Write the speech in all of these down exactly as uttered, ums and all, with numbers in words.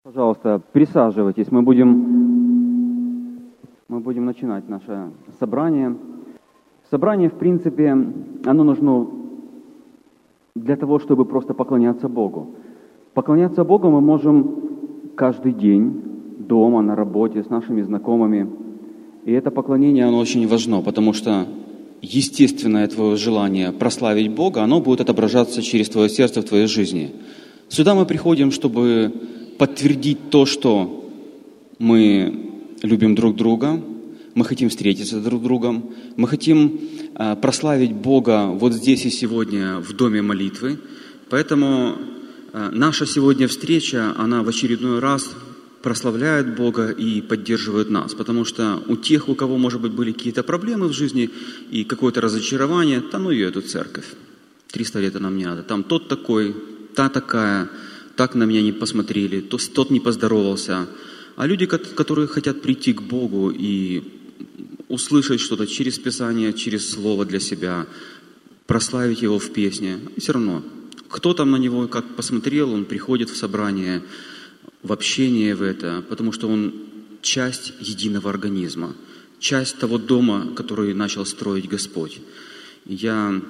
Пожалуйста, присаживайтесь. Мы будем, мы будем начинать наше собрание. Собрание, в принципе, оно нужно для того, чтобы просто поклоняться Богу. Поклоняться Богу мы можем каждый день, дома, на работе, с нашими знакомыми. И это поклонение, оно очень важно, потому что естественное твое желание прославить Бога, оно будет отображаться через твое сердце в твоей жизни. Сюда мы приходим, чтобы подтвердить то, что мы любим друг друга, мы хотим встретиться друг с другом, мы хотим э, прославить Бога вот здесь и сегодня в доме молитвы. Поэтому э, наша сегодня встреча, она в очередной раз прославляет Бога и поддерживает нас. Потому что у тех, у кого, может быть, были какие-то проблемы в жизни и какое-то разочарование, да ну ее, эту церковь. триста лет нам не надо. Там тот такой, та такая, так на меня не посмотрели, тот не поздоровался. А люди, которые хотят прийти к Богу и услышать что-то через Писание, через Слово для себя, прославить Его в песне, все равно, кто там на него как посмотрел, он приходит в собрание, в общение в это, потому что он часть единого организма, часть того дома, который начал строить Господь. Я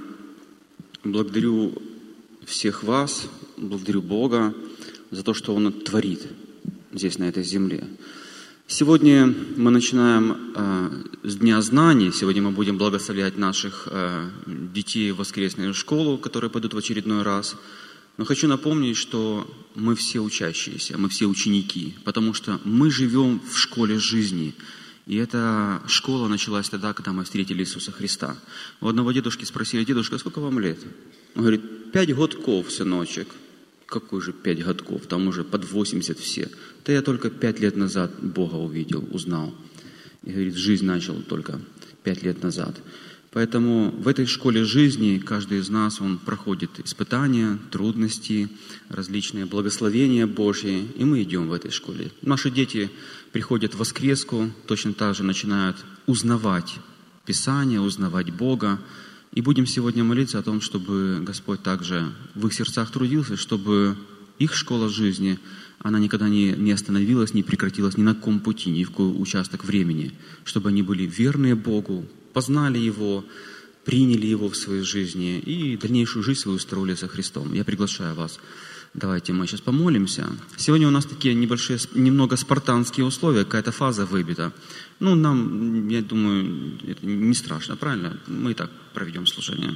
благодарю всех вас, благодарю Бога за то, что Он творит здесь, на этой земле. Сегодня мы начинаем э, с Дня знаний. Сегодня мы будем благословлять наших э, детей в воскресную школу, которые пойдут в очередной раз. Но хочу напомнить, что мы все учащиеся, мы все ученики, потому что мы живем в школе жизни. И эта школа началась тогда, когда мы встретили Иисуса Христа. У одного дедушки спросили: дедушка, сколько вам лет? Он говорит: пять годков, сыночек. Какой же пять годков? Там уже под восемьдесят все. Да я только пять лет назад Бога увидел, узнал. И говорит, жизнь начал только пять лет назад. Поэтому в этой школе жизни каждый из нас, он проходит испытания, трудности, различные благословения Божьи, и мы идем в этой школе. Наши дети приходят в воскреску, точно так же начинают узнавать Писание, узнавать Бога. И будем сегодня молиться о том, чтобы Господь также в их сердцах трудился, чтобы их школа жизни, она никогда не, не остановилась, не прекратилась ни на каком пути, ни в какой участок времени, чтобы они были верны Богу, познали Его, приняли Его в своей жизни и дальнейшую жизнь свою устроили со Христом. Я приглашаю вас. Давайте мы сейчас помолимся. Сегодня у нас такие небольшие, немного спартанские условия, какая-то фаза выбита. Ну, нам, я думаю, это не страшно, правильно? Мы и так проведем служение.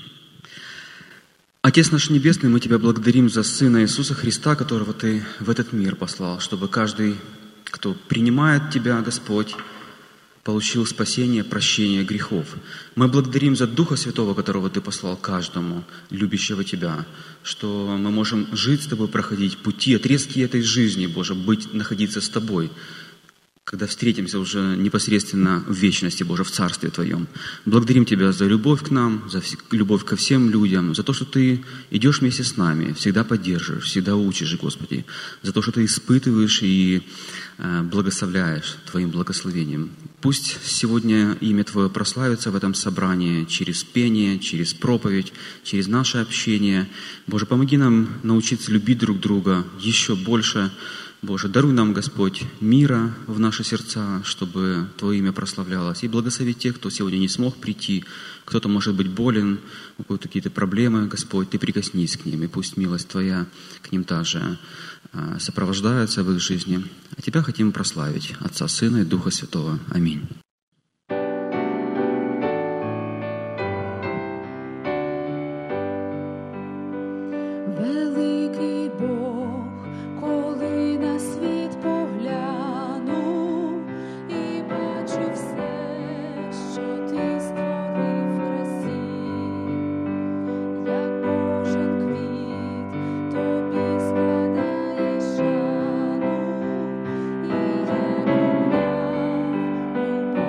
Отец наш Небесный, мы Тебя благодарим за Сына Иисуса Христа, которого Ты в этот мир послал, чтобы каждый, кто принимает Тебя, Господь, получил спасение, прощение грехов. Мы благодарим за Духа Святого, которого Ты послал каждому, любящего Тебя, что мы можем жить с Тобой, проходить пути, отрезки этой жизни, Боже, быть, находиться с Тобой, когда встретимся уже непосредственно в вечности, Боже, в Царстве Твоем. Благодарим Тебя за любовь к нам, за любовь ко всем людям, за то, что Ты идешь вместе с нами, всегда поддерживаешь, всегда учишь, Господи, за то, что Ты испытываешь и э, благословляешь Твоим благословением. Пусть сегодня имя Твое прославится в этом собрании через пение, через проповедь, через наше общение. Боже, помоги нам научиться любить друг друга еще больше. Боже, даруй нам, Господь, мира в наши сердца, чтобы Твое имя прославлялось. И благослови тех, кто сегодня не смог прийти, кто-то может быть болен, у кого-то какие-то проблемы, Господь, Ты прикоснись к ним, и пусть милость Твоя к ним также сопровождается в их жизни. А Тебя хотим прославить, Отца, Сына и Духа Святого. Аминь. Thank you.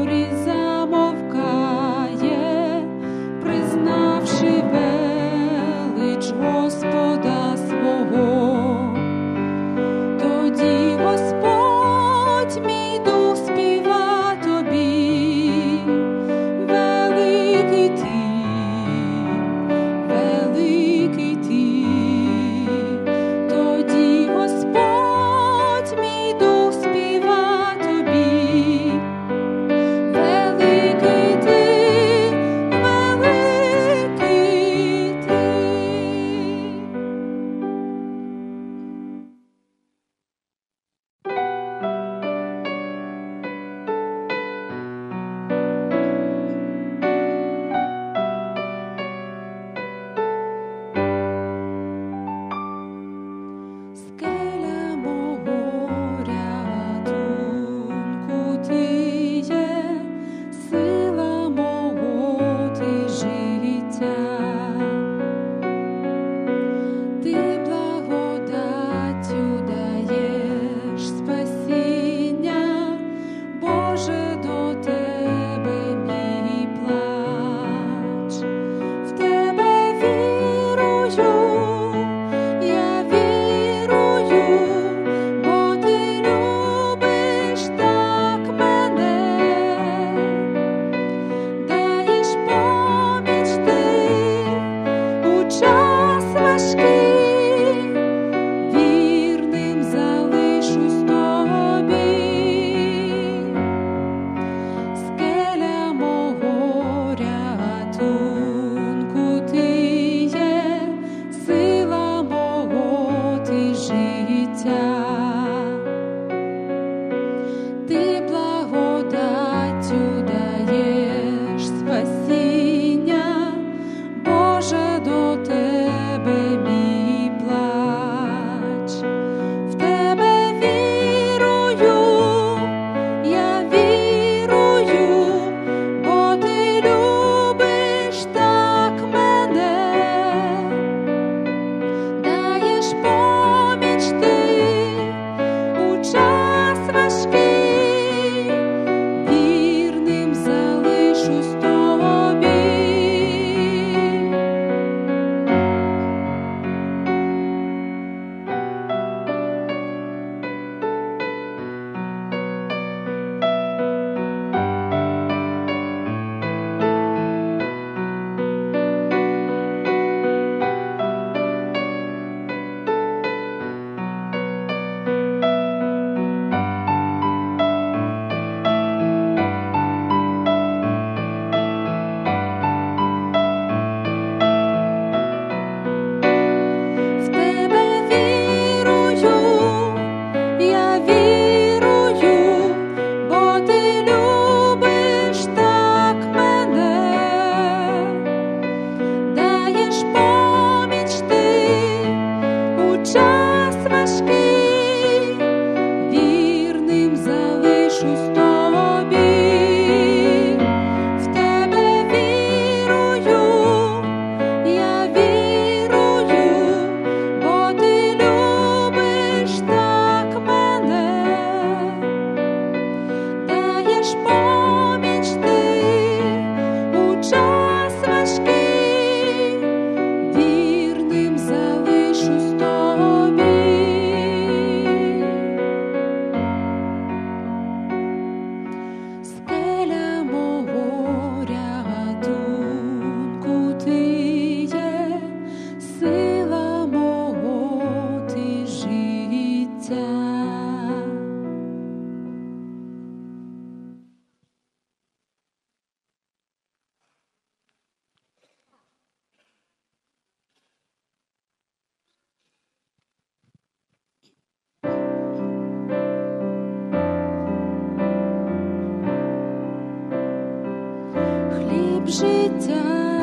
життя,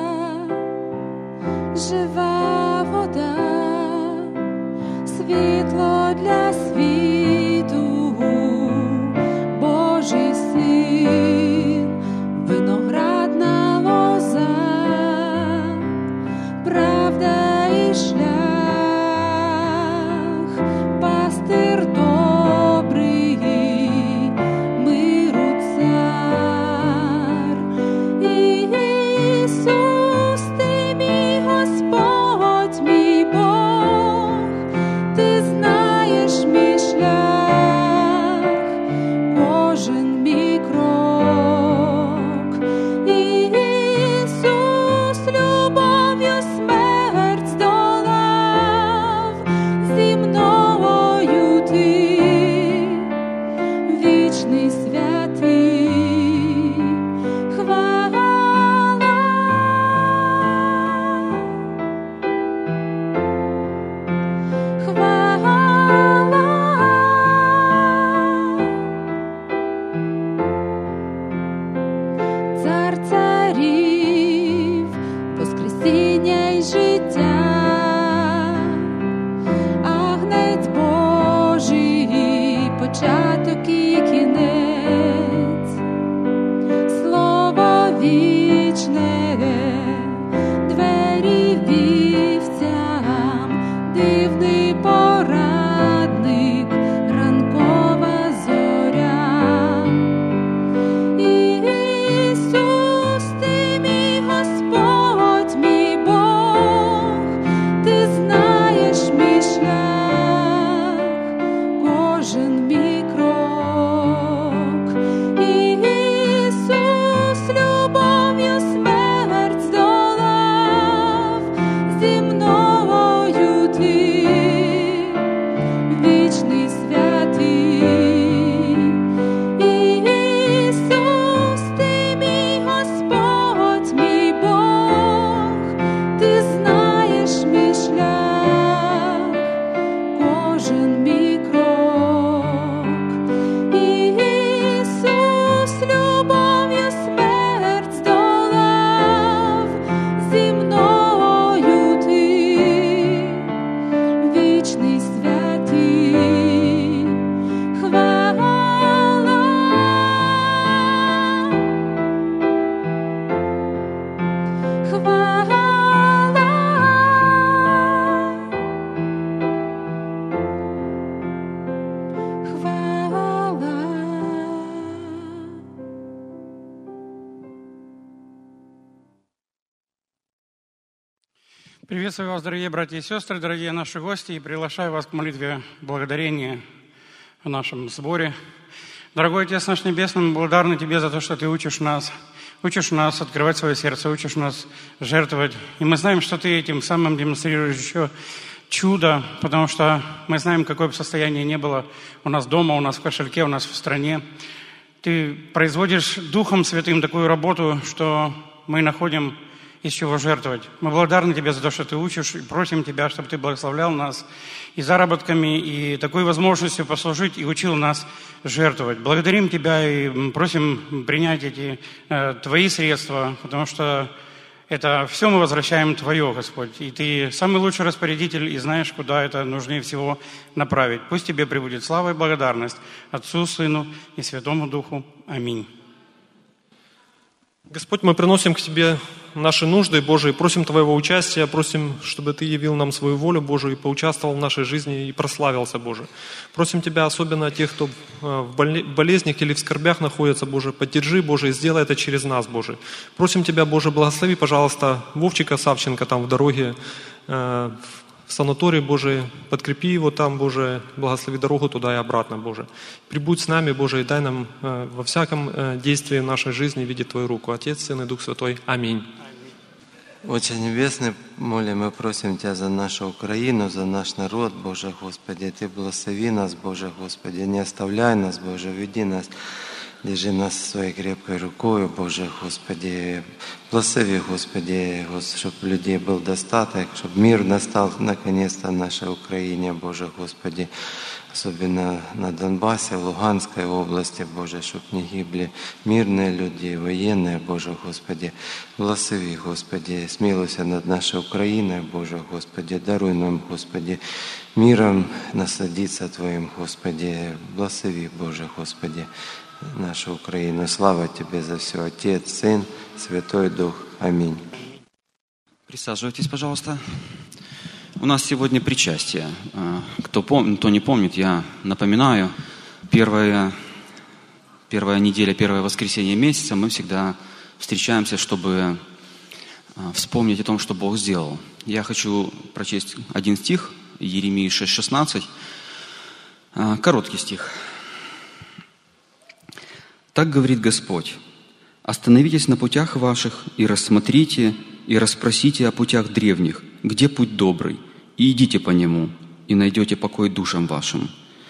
жива вода, світло для світу, Божий син, виноградна лоза, правда і шлях, пастир добрий, миру цар. гріхів, воскресіння й життя. Агнець Божий, початок і кінець, слово вічне, двері вівцям, дивний порадник, ранкова зоря. Ісус, ти мій Господь, мій Бог, ти знаєш мій шлях, кожен мій крок. Ісус, любов'ю смерть здолав, зі мною ти, вічний святий. Ісус, ти мій Господь, мій Бог, ти знаєш мій шлях, кожен мій крок. Ісус, любов'ю смерть здолав, зі мною ти, вічний святий. Хвала, хвала. Приветствую вас, дорогие братья и сестры, дорогие наши гости, и приглашаю вас к молитве благодарения в нашем сборе. Дорогой Отец наш Небесный, мы благодарны Тебе за то, что Ты учишь нас, учишь нас открывать свое сердце, учишь нас жертвовать. И мы знаем, что Ты этим самым демонстрируешь еще чудо, потому что мы знаем, какое бы состояние ни было у нас дома, у нас в кошельке, у нас в стране. Ты производишь Духом Святым такую работу, что мы находим из чего жертвовать. Мы благодарны Тебе за то, что Ты учишь, и просим Тебя, чтобы Ты благословлял нас и заработками, и такой возможностью послужить, и учил нас жертвовать. Благодарим Тебя и просим принять эти э, Твои средства, потому что это все мы возвращаем Твое, Господь. И Ты самый лучший распорядитель, и знаешь, куда это нужнее всего направить. Пусть Тебе пребудет слава и благодарность Отцу, Сыну и Святому Духу. Аминь. Господь, мы приносим к Тебе наши нужды, Божии, просим Твоего участия, просим, чтобы Ты явил нам свою волю, Божию, и поучаствовал в нашей жизни и прославился, Боже. Просим Тебя особенно тех, кто в болезнях или в скорбях находится, Боже, поддержи, Боже, и сделай это через нас, Боже. Просим Тебя, Боже, благослови, пожалуйста, Вовчика Савченко там в дороге, в санаторий, Боже, подкрепи его там, Боже, благослови дорогу туда и обратно, Боже. Прибудь с нами, Боже, и дай нам э, во всяком э, действии в нашей жизни видеть Твою руку. Отец, Сын и Дух Святой. Аминь. Отче Небесный, молим и просим Тебя за нашу Украину, за наш народ, Боже, Господи. Ты благослови нас, Боже, Господи, не оставляй нас, Боже, веди нас. Держи нас своей крепкой рукой, Боже, Господи. Благослови, Господи, чтобы у людей был достаток, чтобы мир настал наконец-то в нашей Украине, Боже, Господи. Особенно на Донбассе, в Луганской области, Боже, чтобы не гибли мирные люди, военные, Боже, Господи. Благослови, Господи, смилуйся над нашей Украиной, Боже, Господи. Даруй нам, Господи, миром насладиться Твоим, Господи. Благослови, Боже, Господи, нашу Украину. Слава Тебе за все, Отец, Сын, Святой Дух. Аминь. Присаживайтесь, пожалуйста. У нас сегодня причастие. Кто, пом... Кто не помнит, я напоминаю, первая, первая неделя, первое воскресенье месяца мы всегда встречаемся, чтобы вспомнить о том, что Бог сделал. Я хочу прочесть один стих, Иеремии шесть шестнадцать, короткий стих. «Так говорит Господь, остановитесь на путях ваших и рассмотрите, и расспросите о путях древних, где путь добрый, и идите по нему, и найдете покой душам вашим».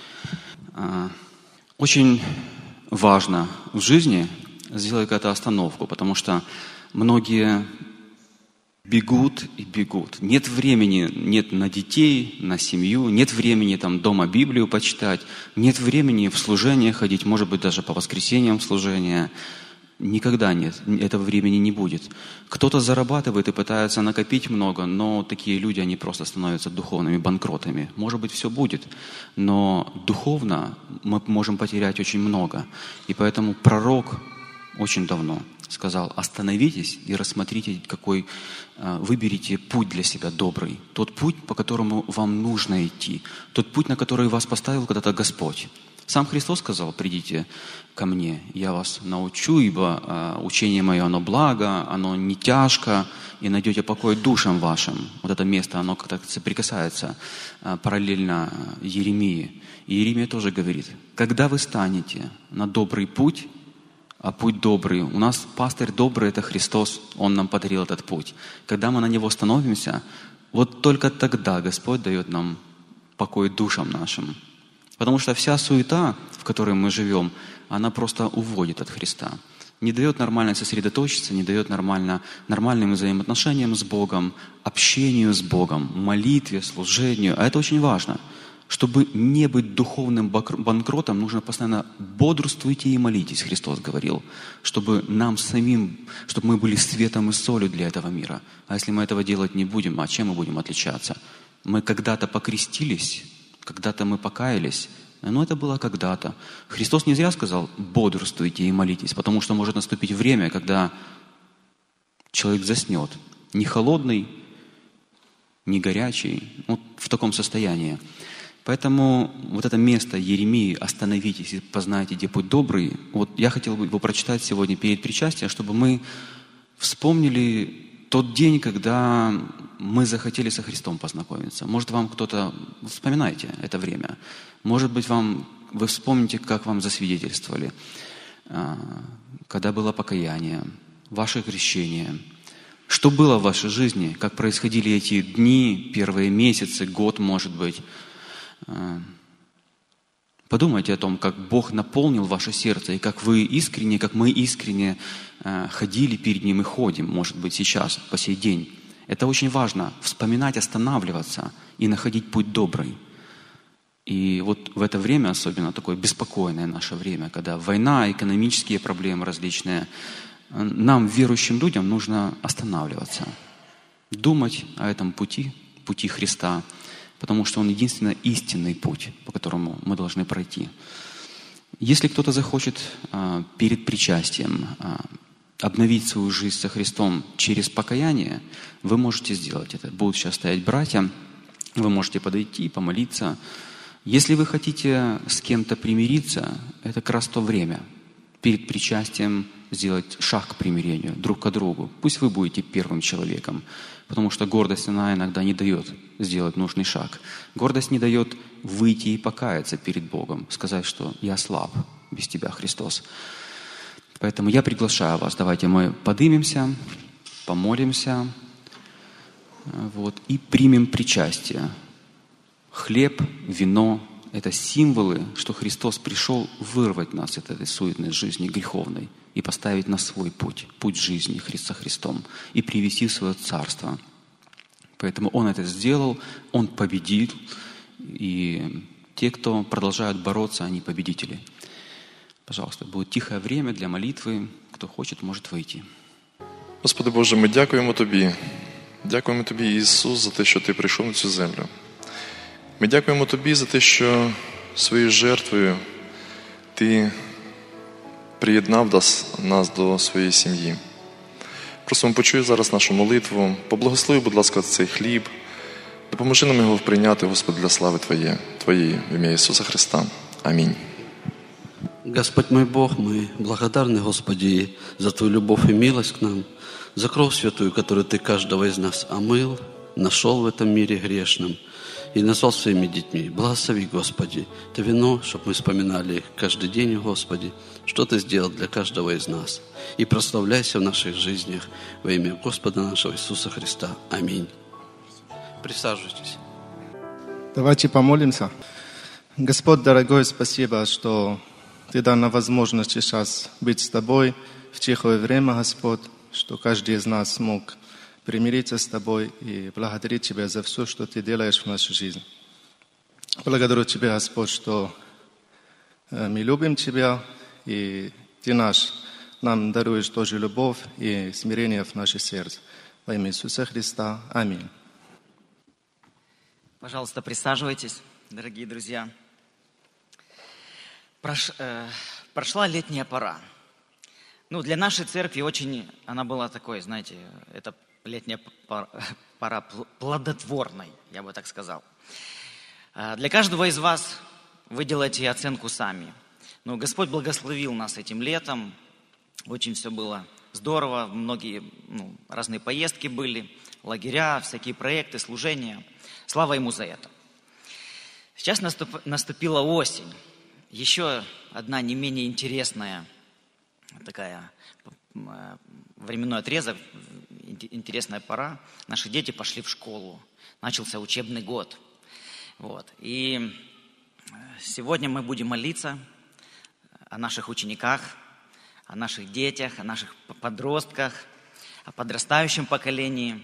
Очень важно в жизни сделать какую-то остановку, потому что многие бегут и бегут. Нет времени, нет на детей, на семью, нет времени там дома Библию почитать, нет времени в служение ходить, может быть, даже по воскресеньям в служение. Никогда нет, этого времени не будет. Кто-то зарабатывает и пытается накопить много, но такие люди, они просто становятся духовными банкротами. Может быть, все будет, но духовно мы можем потерять очень много. И поэтому пророк очень давно сказал: остановитесь и рассмотрите, какой выберите путь для себя добрый. Тот путь, по которому вам нужно идти. Тот путь, на который вас поставил когда-то Господь. Сам Христос сказал: придите ко мне, я вас научу, ибо э, учение мое, оно благо, оно не тяжко, и найдете покой душам вашим. Вот это место, оно как-то соприкасается э, параллельно Еремии. И Еремия тоже говорит: когда вы станете на добрый путь, а путь добрый, у нас пастырь добрый — это Христос, Он нам подарил этот путь. Когда мы на него становимся, вот только тогда Господь дает нам покой душам нашим. Потому что вся суета, в которой мы живем, она просто уводит от Христа. Не дает нормально сосредоточиться, не дает нормально, нормальным взаимоотношениям с Богом, общению с Богом, молитве, служению. А это очень важно. Чтобы не быть духовным банкротом, нужно постоянно бодрствуйте и молитесь, Христос говорил. Чтобы нам самим, чтобы мы были светом и солью для этого мира. А если мы этого делать не будем, а чем мы будем отличаться? Мы когда-то покрестились, когда-то мы покаялись, но это было когда-то. Христос не зря сказал: бодрствуйте и молитесь, потому что может наступить время, когда человек заснет. Не холодный, не горячий, вот в таком состоянии. Поэтому вот это место Еремии «Остановитесь и познайте, где путь добрый», вот я хотел бы его прочитать сегодня перед причастием, чтобы мы вспомнили тот день, когда мы захотели со Христом познакомиться. Может, вам кто-то... Вспоминайте это время. Может быть, вам, вы вспомните, как вам засвидетельствовали, когда было покаяние, ваше крещение. Что было в вашей жизни, как происходили эти дни, первые месяцы, год, может быть. Подумайте о том, как Бог наполнил ваше сердце, и как вы искренне, как мы искренне ходили перед Ним и ходим, может быть, сейчас, по сей день. Это очень важно, вспоминать, останавливаться и находить путь добрый. И вот в это время, особенно такое беспокойное наше время, когда война, экономические проблемы различные, нам, верующим людям, нужно останавливаться, думать о этом пути, пути Христа, потому что Он единственно истинный путь, по которому мы должны пройти. Если кто-то захочет а, перед причастием а, обновить свою жизнь со Христом через покаяние, вы можете сделать это. Будут сейчас стоять братья, вы можете подойти, помолиться. Если вы хотите с кем-то примириться, это как раз то время. Перед причастием сделать шаг к примирению друг к другу. Пусть вы будете первым человеком, потому что гордость, она иногда не дает сделать нужный шаг. Гордость не дает выйти и покаяться перед Богом, сказать, что я слаб без Тебя, Христос. Поэтому я приглашаю вас, давайте мы поднимемся, помолимся, вот, и примем причастие. Хлеб, вино — это символы, что Христос пришел вырвать нас от этой суетной жизни греховной и поставить на свой путь, путь жизни со Христом, и привести в свое царство. Поэтому Он это сделал, Он победил, и те, кто продолжают бороться, они победители. Пожалуйста, будет тихое время для молитвы. Кто хочет, может выйти. Господи Боже, ми дякуємо Тобі. Дякуємо Тобі, Ісус, за те, що Ти прийшов на цю землю. Ми дякуємо Тобі за те, що своєю жертвою Ти приєднав нас до своєї сім'ї. Просимо, почуй зараз нашу молитву. Поблагослови, будь ласка, цей хліб. Допоможи нам його прийняти, Господи, для слави Твоєї, Твоєї, в ім'я Ісуса Христа. Амінь. Господь мой Бог, мы благодарны, Господи, за Твою любовь и милость к нам, за кровь святую, которую Ты каждого из нас омыл, нашел в этом мире грешном и назвал своими детьми. Благослови, Господи, это вино, чтобы мы вспоминали каждый день, Господи, что Ты сделал для каждого из нас. И прославляйся в наших жизнях во имя Господа нашего Иисуса Христа. Аминь. Присаживайтесь. Давайте помолимся. Господь, дорогой, спасибо, что Ты дал нам возможность сейчас быть с Тобой в тихое время, Господь, что каждый из нас смог примириться с Тобой и благодарить Тебя за все, что Ты делаешь в нашей жизни. Благодарю Тебя, Господь, что мы любим Тебя, и Ты наш нам даруешь тоже любовь и смирение в наше сердце. Во имя Иисуса Христа. Аминь. Пожалуйста, присаживайтесь, дорогие друзья. Прош, э, прошла летняя пора. Ну, для нашей церкви очень она была такой, знаете, это летняя пора, пора плодотворной, я бы так сказал. Э, для каждого из вас вы делаете оценку сами. Но Господь благословил нас этим летом. Очень все было здорово. Многие ну, разные поездки были, лагеря, всякие проекты, служения. Слава Ему за это. Сейчас наступ, наступила осень. Еще одна не менее интересная такая временной отрезок, интересная пора. Наши дети пошли в школу. Начался учебный год. Вот. И сегодня мы будем молиться о наших учениках, о наших детях, о наших подростках, о подрастающем поколении.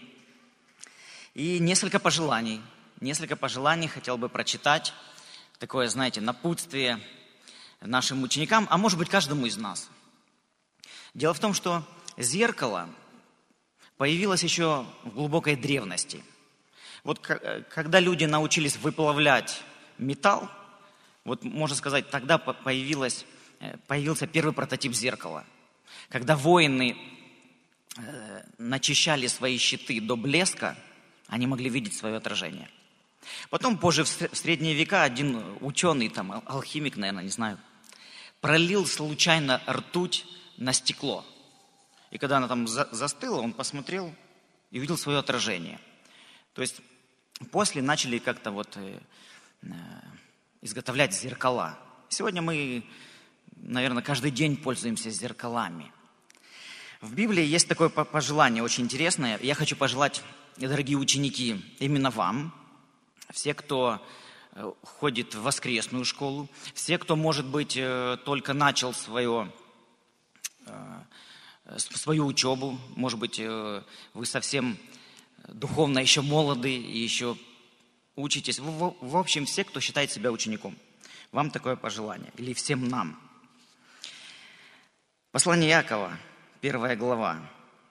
И несколько пожеланий. Несколько пожеланий хотел бы прочитать. Такое, знаете, напутствие нашим ученикам, а может быть, каждому из нас. Дело в том, что зеркало появилось еще в глубокой древности. Вот когда люди научились выплавлять металл, вот можно сказать, тогда появилось, появился первый прототип зеркала. Когда воины начищали свои щиты до блеска, они могли видеть свое отражение. Потом, позже, в средние века, один ученый, там, алхимик, наверное, не знаю, пролил случайно ртуть на стекло. И когда она там за- застыла, он посмотрел и увидел свое отражение. То есть после начали как-то вот э, э, изготовлять зеркала. Сегодня мы, наверное, каждый день пользуемся зеркалами. В Библии есть такое пожелание очень интересное. Я хочу пожелать, дорогие ученики, именно вам, все, кто ходит в воскресную школу, все, кто, может быть, только начал свое, свою учебу, может быть, вы совсем духовно еще молоды и еще учитесь. В, в общем, все, кто считает себя учеником. Вам такое пожелание. Или всем нам. Послание Иакова, первая глава.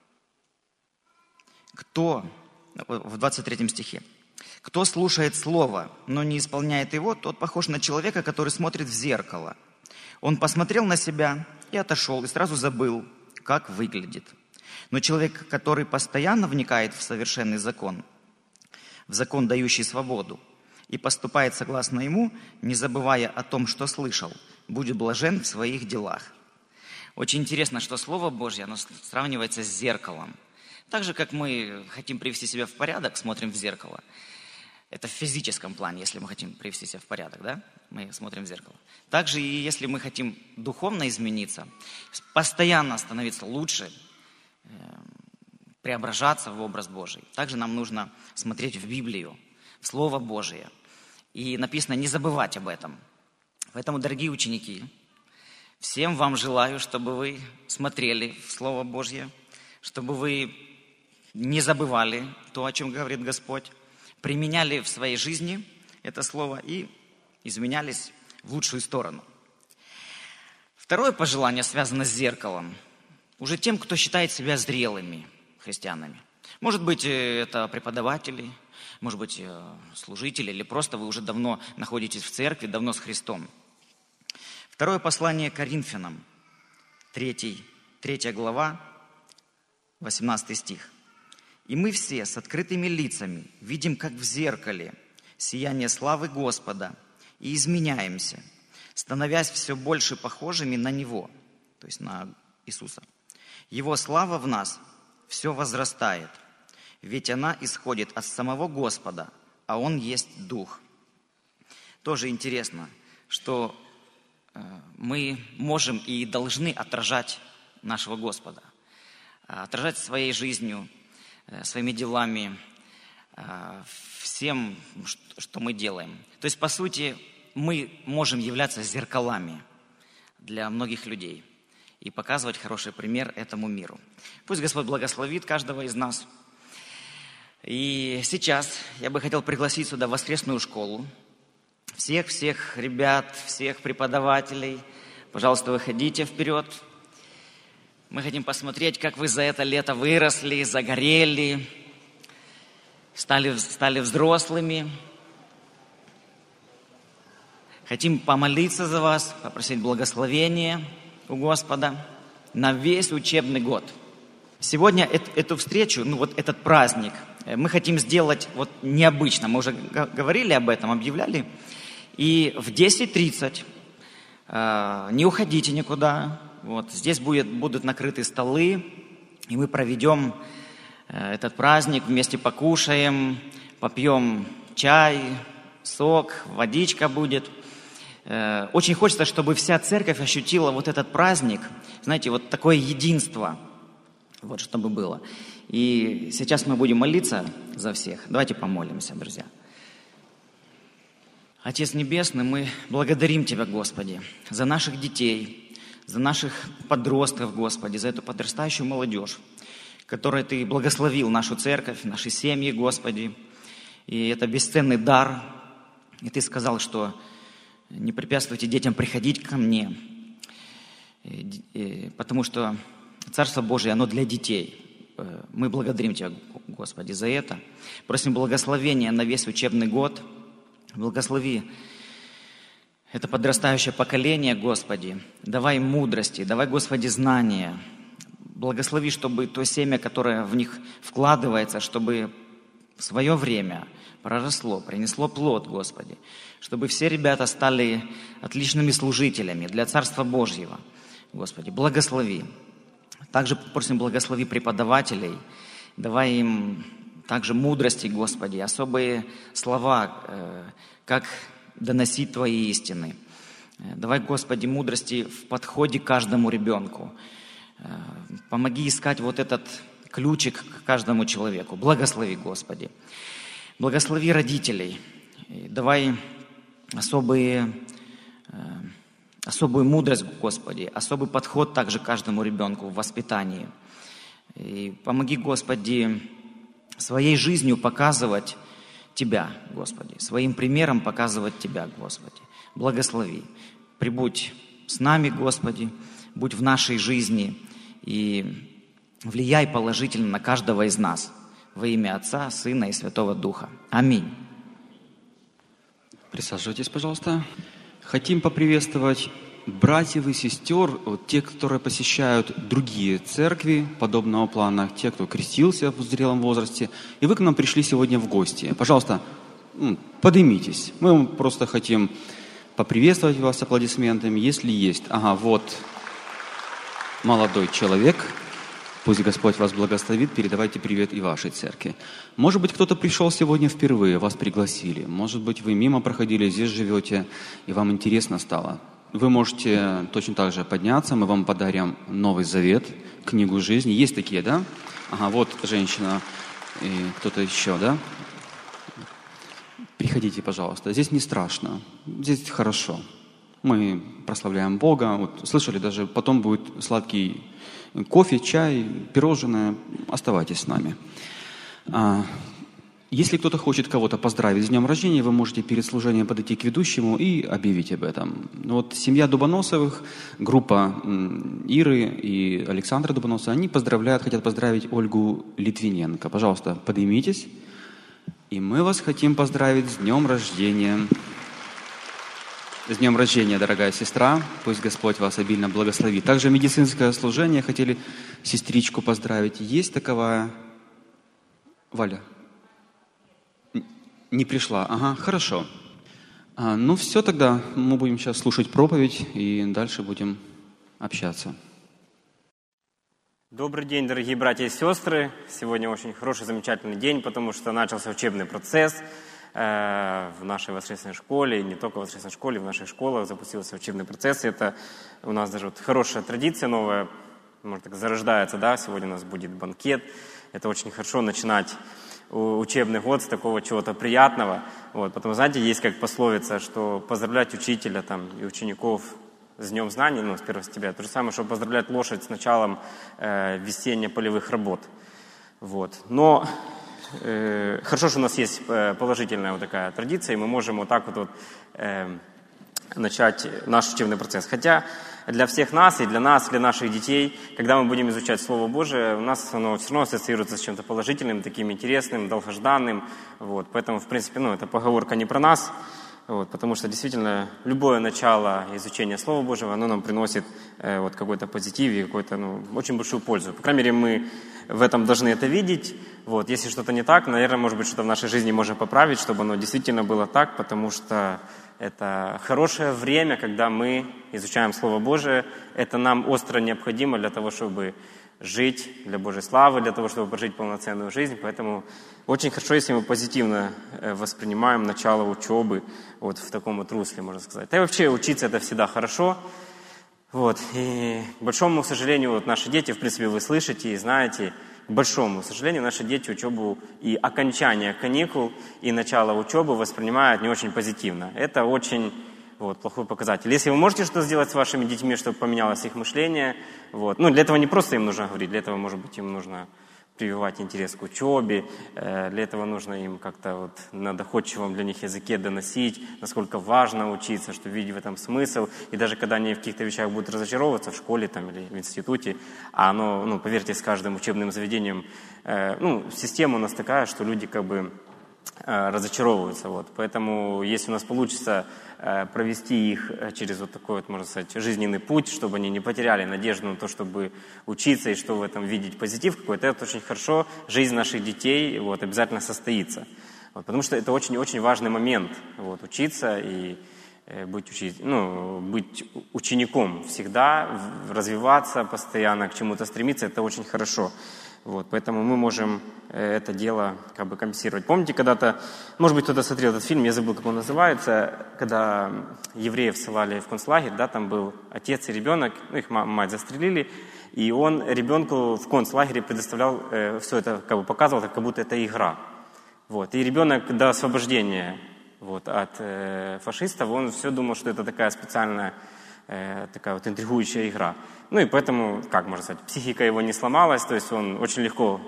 Кто, в двадцать третьем стихе. Кто слушает слово, но не исполняет его, тот похож на человека, который смотрит в зеркало. Он посмотрел на себя и отошел, и сразу забыл, как выглядит. Но человек, который постоянно вникает в совершенный закон, в закон, дающий свободу, и поступает согласно ему, не забывая о том, что слышал, будет блажен в своих делах. Очень интересно, что Слово Божье, оно сравнивается с зеркалом. Так же, как мы хотим привести себя в порядок, смотрим в зеркало. Это в физическом плане, если мы хотим привести себя в порядок, да? Мы смотрим в зеркало. Также и если мы хотим духовно измениться, постоянно становиться лучше, преображаться в образ Божий. Также нам нужно смотреть в Библию, в Слово Божие. И написано не забывать об этом. Поэтому, дорогие ученики, всем вам желаю, чтобы вы смотрели в Слово Божье, чтобы вы не забывали то, о чем говорит Господь, применяли в своей жизни это слово и изменялись в лучшую сторону. Второе пожелание связано с зеркалом. Уже тем, кто считает себя зрелыми христианами. Может быть, это преподаватели, может быть, служители, или просто вы уже давно находитесь в церкви, давно с Христом. Второе послание Коринфянам, третий, третья глава, восемнадцатый стих. «И мы все с открытыми лицами видим, как в зеркале, сияние славы Господа, и изменяемся, становясь все больше похожими на Него», то есть на Иисуса. «Его слава в нас все возрастает, ведь она исходит от самого Господа, а Он есть Дух». Тоже интересно, что мы можем и должны отражать нашего Господа, отражать своей жизнью, своими делами, всем, что мы делаем. То есть, по сути, мы можем являться зеркалами для многих людей и показывать хороший пример этому миру. Пусть Господь благословит каждого из нас. И сейчас я бы хотел пригласить сюда воскресную школу. Всех-всех ребят, всех преподавателей. Пожалуйста, выходите вперед. Мы хотим посмотреть, как вы за это лето выросли, загорели, стали, стали взрослыми. Хотим помолиться за вас, попросить благословения у Господа на весь учебный год. Сегодня эту встречу, ну вот этот праздник, мы хотим сделать вот необычно. Мы уже говорили об этом, объявляли. И в десять тридцать э, не уходите никуда. Вот, здесь будет, будут накрыты столы, и мы проведем э, этот праздник, вместе покушаем, попьем чай, сок, водичка будет. Э, очень хочется, чтобы вся церковь ощутила вот этот праздник, знаете, вот такое единство, вот чтобы было. И сейчас мы будем молиться за всех. Давайте помолимся, друзья. Отец Небесный, мы благодарим Тебя, Господи, за наших детей, за наших подростков, Господи, за эту подрастающую молодежь, которой Ты благословил нашу церковь, наши семьи, Господи. И это бесценный дар. И Ты сказал, что не препятствуйте детям приходить ко мне, потому что Царство Божие, оно для детей. Мы благодарим Тебя, Господи, за это. Просим благословения на весь учебный год. Благослови это подрастающее поколение, Господи. Давай им мудрости, давай, Господи, знания. Благослови, чтобы то семя, которое в них вкладывается, чтобы в свое время проросло, принесло плод, Господи. Чтобы все ребята стали отличными служителями для Царства Божьего, Господи. Благослови. Также просим, благослови преподавателей. Давай им также мудрости, Господи, особые слова, как доносить Твои истины. Давай, Господи, мудрости в подходе к каждому ребенку. Помоги искать вот этот ключик к каждому человеку. Благослови, Господи. Благослови родителей. Давай особые, особую мудрость, Господи, особый подход также к каждому ребенку в воспитании. И помоги, Господи, своей жизнью показывать Тебя, Господи, своим примером показывать Тебя, Господи. Благослови. Прибудь с нами, Господи, будь в нашей жизни и влияй положительно на каждого из нас. Во имя Отца, Сына и Святого Духа. Аминь. Присаживайтесь, пожалуйста. Хотим поприветствовать братьев и сестер, вот, те, которые посещают другие церкви подобного плана, те, кто крестился в зрелом возрасте, и вы к нам пришли сегодня в гости. Пожалуйста, поднимитесь. Мы вам просто хотим поприветствовать вас аплодисментами, если есть. Ага, вот молодой человек. Пусть Господь вас благословит. Передавайте привет и вашей церкви. Может быть, кто-то пришел сегодня впервые, вас пригласили. Может быть, вы мимо проходили, здесь живете, и вам интересно стало. Вы можете точно так же подняться, мы вам подарим Новый Завет, книгу жизни. Есть такие, да? Ага, вот женщина и кто-то еще, да? Приходите, пожалуйста. Здесь не страшно, здесь хорошо. Мы прославляем Бога. Вот, слышали, даже потом будет сладкий кофе, чай, пирожное. Оставайтесь с нами. А, Если кто-то хочет кого-то поздравить с днем рождения, вы можете перед служением подойти к ведущему и объявить об этом. Вот семья Дубоносовых, группа Иры и Александра Дубоносова, они поздравляют, хотят поздравить Ольгу Литвиненко. Пожалуйста, поднимитесь. И мы вас хотим поздравить с днем рождения. С днем рождения, дорогая сестра. Пусть Господь вас обильно благословит. Также медицинское служение хотели сестричку поздравить. Есть таковая? Валя? Не пришла. Ага, хорошо. А, ну все тогда, мы будем сейчас слушать проповедь и дальше будем общаться. Добрый день, дорогие братья и сестры. Сегодня очень хороший, замечательный день, потому что начался учебный процесс э, в нашей воскресной школе, и не только в воскресной школе, в наших школах запустился учебный процесс. И это у нас даже вот хорошая традиция новая, может так, зарождается, да, сегодня у нас будет банкет. Это очень хорошо начинать учебный год с такого чего-то приятного. Вот, потому, знаете, есть как пословица, что поздравлять учителя там, и учеников с Днем знаний, ну, с первого сентября, то же самое, что поздравлять лошадь с началом э, весенне-полевых работ. Вот. Но э, хорошо, что у нас есть положительная вот такая традиция, и мы можем вот так вот, вот э, начать наш учебный процесс. Хотя для всех нас, и для нас, и для наших детей, когда мы будем изучать Слово Божие, у нас оно все равно ассоциируется с чем-то положительным, таким интересным, долгожданным. Вот. Поэтому, в принципе, ну, это поговорка не про нас, вот, потому что действительно любое начало изучения Слова Божьего, оно нам приносит э, вот, какой-то позитив и какую-то ну, очень большую пользу. По крайней мере, мы в этом должны это видеть. Вот. Если что-то не так, наверное, может быть, что-то в нашей жизни можно поправить, чтобы оно действительно было так, потому что это хорошее время, когда мы изучаем Слово Божие. Это нам остро необходимо для того, чтобы жить для Божьей славы, для того, чтобы прожить полноценную жизнь. Поэтому очень хорошо, если мы позитивно воспринимаем начало учебы вот в таком вот русле, можно сказать. Да и вообще учиться это всегда хорошо. Вот. И к большому сожалению, вот наши дети, в принципе, вы слышите и знаете, к большому сожалению, наши дети учебу и окончание каникул, и начало учебы воспринимают не очень позитивно. Это очень вот, плохой показатель. Если вы можете что-то сделать с вашими детьми, чтобы поменялось их мышление, вот, ну, для этого не просто им нужно говорить, для этого, может быть, им нужно прививать интерес к учебе, э, для этого нужно им как-то вот на доходчивом для них языке доносить, насколько важно учиться, что видеть в этом смысл. И даже когда они в каких-то вещах будут разочаровываться в школе там, или в институте, а оно, ну, поверьте, с каждым учебным заведением, э, ну, система у нас такая, что люди как бы э, разочаровываются. Вот. Поэтому если у нас получится провести их через вот такой вот, можно сказать, жизненный путь, чтобы они не потеряли надежду на то, чтобы учиться и что в этом видеть позитив какой-то, это очень хорошо. Жизнь наших детей вот, обязательно состоится. Вот, потому что это очень-очень важный момент. Вот, учиться и э, быть, учи... ну, быть учеником всегда, развиваться постоянно, к чему-то стремиться, это очень хорошо. Вот, поэтому мы можем это дело как бы компенсировать. Помните, когда-то, может быть, кто-то смотрел этот фильм, я забыл, как он называется, когда евреев ссылали в концлагерь, да, там был отец и ребенок, ну, их мать застрелили, и он ребенку в концлагере предоставлял, э, все это как бы показывал, как будто это игра. Вот, и ребенок до освобождения вот, от э, фашистов, он все думал, что это такая специальная э, такая вот интригующая игра. Ну и поэтому, как можно сказать, психика его не сломалась, то есть он очень легко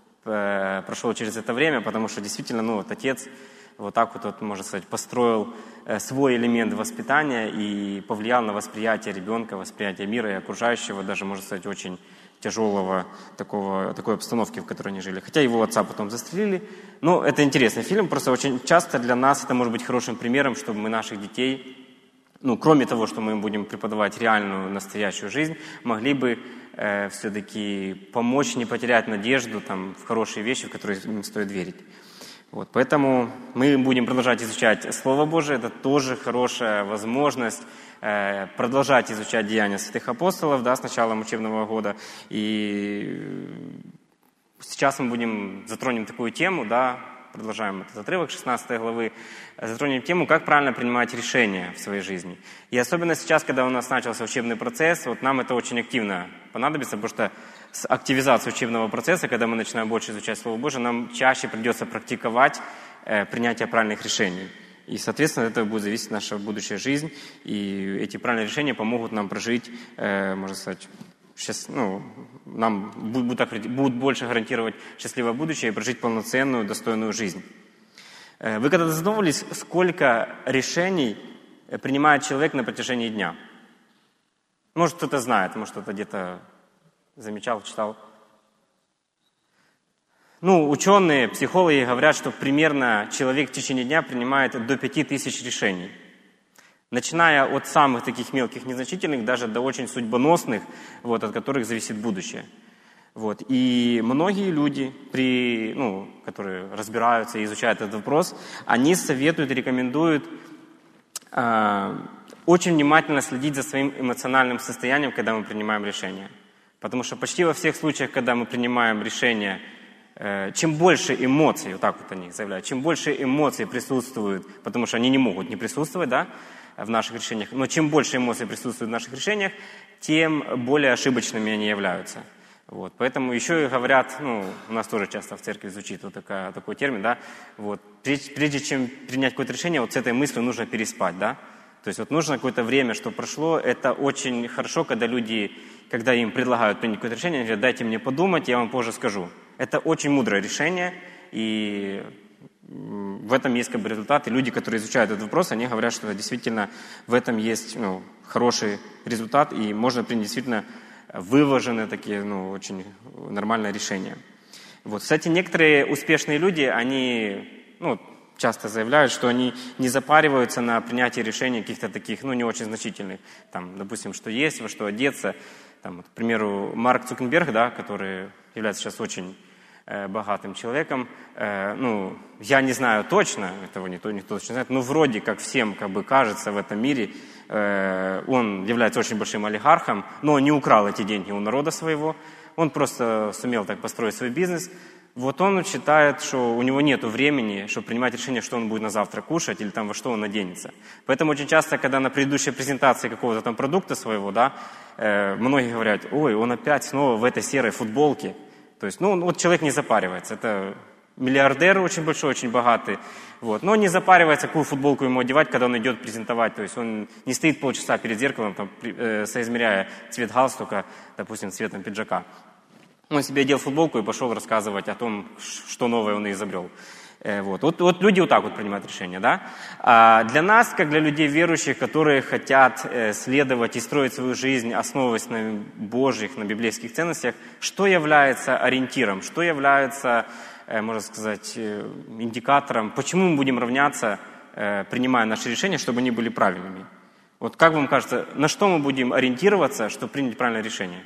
э, прошел через это время, потому что действительно, ну вот отец вот так вот, вот можно сказать, построил э, свой элемент воспитания и повлиял на восприятие ребенка, восприятие мира и окружающего, даже, можно сказать, очень тяжелого такого, такой обстановки, в которой они жили. Хотя его отца потом застрелили. Но это интересный фильм, просто очень часто для нас это может быть хорошим примером, чтобы мы наших детей, ну, кроме того, что мы им будем преподавать реальную, настоящую жизнь, могли бы э, все-таки помочь не потерять надежду там, в хорошие вещи, в которые им стоит верить. Вот, поэтому мы будем продолжать изучать Слово Божие. Это тоже хорошая возможность э, продолжать изучать деяния святых апостолов, да, с началом учебного года. И сейчас мы будем затронем такую тему, да, продолжаем этот отрывок шестнадцатой главы, затронем тему, как правильно принимать решения в своей жизни. И особенно сейчас, когда у нас начался учебный процесс, вот нам это очень активно понадобится, потому что с активизацией учебного процесса, когда мы начинаем больше изучать Слово Божие, нам чаще придется практиковать э, принятие правильных решений. И, соответственно, от этого будет зависеть наша будущая жизнь, и эти правильные решения помогут нам прожить, э, можно сказать, сейчас, ну, нам будут, так, будут больше гарантировать счастливое будущее и прожить полноценную, достойную жизнь. Вы когда-то задумывались, сколько решений принимает человек на протяжении дня? Может, кто-то знает, может, кто-то где-то замечал, читал. Ну, ученые, психологи говорят, что примерно человек в течение дня принимает до пяти тысяч решений. Начиная от самых таких мелких, незначительных, даже до очень судьбоносных, вот, от которых зависит будущее. Вот. И многие люди, при, ну, которые разбираются и изучают этот вопрос, они советуют и рекомендуют э, очень внимательно следить за своим эмоциональным состоянием, когда мы принимаем решения. Потому что почти во всех случаях, когда мы принимаем решения, э, чем больше эмоций, вот так вот они заявляют, чем больше эмоций присутствует, потому что они не могут не присутствовать, да, в наших решениях, но чем больше эмоций присутствует в наших решениях, тем более ошибочными они являются. Вот. Поэтому еще и говорят, ну, у нас тоже часто в церкви звучит вот такая, такой термин, да, вот, прежде, прежде чем принять какое-то решение, вот с этой мыслью нужно переспать, да, то есть вот нужно какое-то время, что прошло, это очень хорошо, когда люди, когда им предлагают принять какое-то решение, они говорят, дайте мне подумать, я вам позже скажу. Это очень мудрое решение, и в этом есть как бы результат. И люди, которые изучают этот вопрос, они говорят, что действительно в этом есть ну, хороший результат, и можно принять действительно вываженные такие, ну, очень нормальное решение. Вот. Кстати, некоторые успешные люди, они ну, часто заявляют, что они не запариваются на принятие решений каких-то таких, ну, не очень значительных. Там, допустим, что есть, во что одеться. Там, к примеру, Марк Цукерберг, да, который является сейчас очень э, богатым человеком. Э, ну, я не знаю точно, этого никто, никто точно знает, но вроде как всем как бы кажется в этом мире, э, он является очень большим олигархом, но не украл эти деньги у народа своего. Он просто сумел так построить свой бизнес. Вот он считает, что у него нет времени, чтобы принимать решение, что он будет на завтра кушать или там во что он оденется. Поэтому очень часто, когда на предыдущей презентации какого-то там продукта своего, да, э, многие говорят, ой, он опять снова в этой серой футболке. То есть, ну, вот человек не запаривается. Это миллиардер очень большой, очень богатый. Вот. Но не запаривается, какую футболку ему одевать, когда он идет презентовать. То есть он не стоит полчаса перед зеркалом, там, э, соизмеряя цвет галстука, допустим, цветом пиджака. Он себе одел футболку и пошел рассказывать о том, что новое он изобрел. Вот. Вот, вот люди вот так вот принимают решения. Да? А для нас, как для людей верующих, которые хотят следовать и строить свою жизнь, основываясь на Божьих, на библейских ценностях, что является ориентиром, что является, можно сказать, индикатором, почему мы будем равняться, принимая наши решения, чтобы они были правильными? Вот как вам кажется, на что мы будем ориентироваться, чтобы принять правильное решение?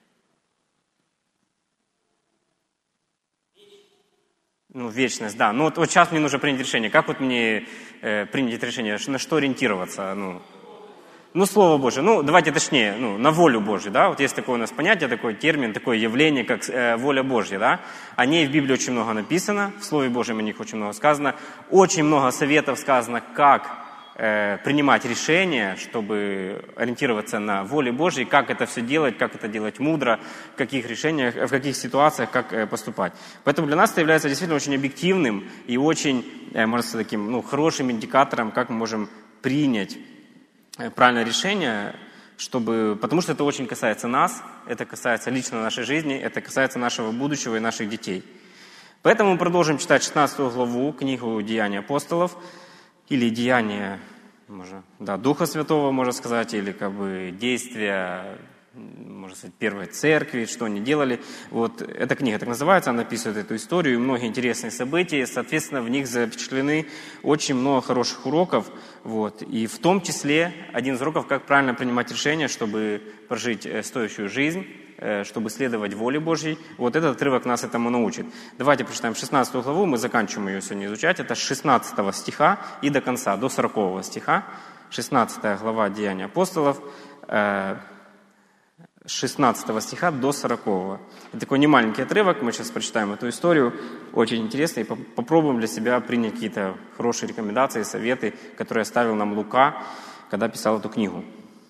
Ну, вечность, да. Ну, вот, вот сейчас мне нужно принять решение. Как вот мне э, принять это решение? На что ориентироваться? Ну, ну, Слово Божие. Ну, давайте точнее, ну, на волю Божью, да. Вот есть такое у нас понятие, такой термин, такое явление, как э, воля Божья, да. О ней в Библии очень много написано, в Слове Божьем о них очень много сказано. Очень много советов сказано, как э, принимать решения, чтобы ориентироваться на волю Божью, как это все делать, как это делать мудро, в каких решениях, в каких ситуациях, как э, поступать. Поэтому для нас это является действительно очень объективным и очень, э, можно сказать, таким, ну, хорошим индикатором, как мы можем принять э, правильное решение, чтобы, потому что это очень касается нас, это касается лично нашей жизни, это касается нашего будущего и наших детей. Поэтому мы продолжим читать шестнадцатую главу, книгу «Деяния апостолов», или деяния, можно, да, Духа Святого, можно сказать, или как бы действия, можно сказать, первой церкви, что они делали. Вот эта книга так называется, она описывает эту историю, и многие интересные события, соответственно, в них запечатлены очень много хороших уроков, вот, и в том числе один из уроков, как правильно принимать решения, чтобы прожить стоящую жизнь, чтобы следовать воле Божьей. Вот этот отрывок нас этому научит. Давайте прочитаем шестнадцатую главу, мы заканчиваем ее сегодня изучать. Это с шестнадцатого стиха и до конца, до сорокового стиха. шестнадцатая глава Деяний апостолов, с шестнадцатого стиха до сорокового. Это такой немаленький отрывок, мы сейчас прочитаем эту историю, очень интересно, и попробуем для себя принять какие-то хорошие рекомендации, советы, которые оставил нам Лука, когда писал эту книгу.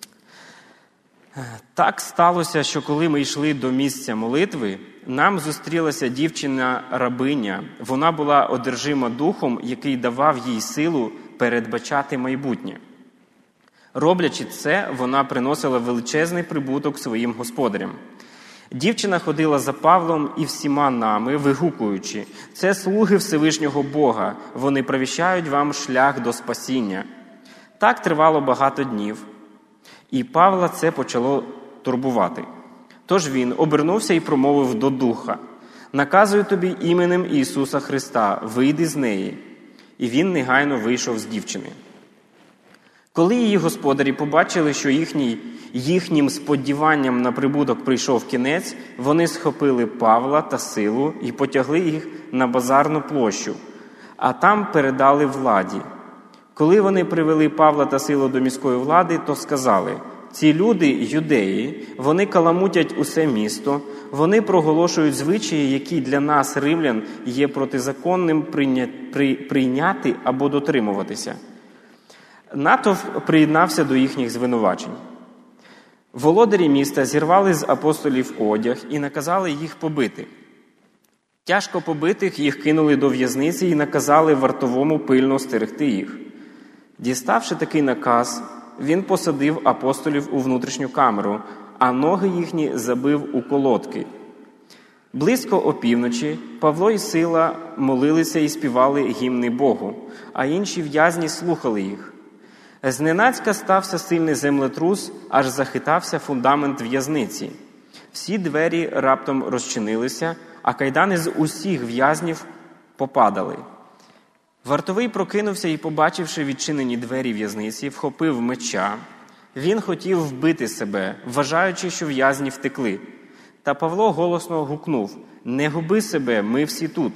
Так сталося, що коли ми йшли до місця молитви, нам зустрілася дівчина-рабиня. Вона була одержима духом, який давав їй силу передбачати майбутнє. Роблячи це, вона приносила величезний прибуток своїм господарям. Дівчина ходила за Павлом і всіма нами, вигукуючи: «Це слуги Всевишнього Бога, вони провіщають вам шлях до спасіння». Так тривало багато днів. І Павла це почало турбувати. Тож він обернувся і промовив до духа: «Наказую тобі іменем Ісуса Христа, вийди з неї». І він негайно вийшов з дівчини. Коли її господарі побачили, що їхній, їхнім сподіванням на прибуток прийшов кінець, вони схопили Павла та Силу і потягли їх на базарну площу, а там передали владі. Коли вони привели Павла та Силу до міської влади, то сказали: «Ці люди, юдеї, вони каламутять усе місто, вони проголошують звичаї, які для нас, римлян, є протизаконним прийняти або дотримуватися». Натовп приєднався до їхніх звинувачень. Володарі міста зірвали з апостолів одяг і наказали їх побити. Тяжко побитих їх кинули до в'язниці і наказали вартовому пильно стерегти їх. Діставши такий наказ, він посадив апостолів у внутрішню камеру, а ноги їхні забив у колодки. Близько опівночі Павло і Сила молилися і співали гімни Богу, а інші в'язні слухали їх. Зненацька стався сильний землетрус, аж захитався фундамент в'язниці. Всі двері раптом розчинилися, а кайдани з усіх в'язнів попадали. Вартовий прокинувся і, побачивши відчинені двері в'язниці, вхопив меча. Він хотів вбити себе, вважаючи, що в'язні втекли. Та Павло голосно гукнув: «Не губи себе, ми всі тут».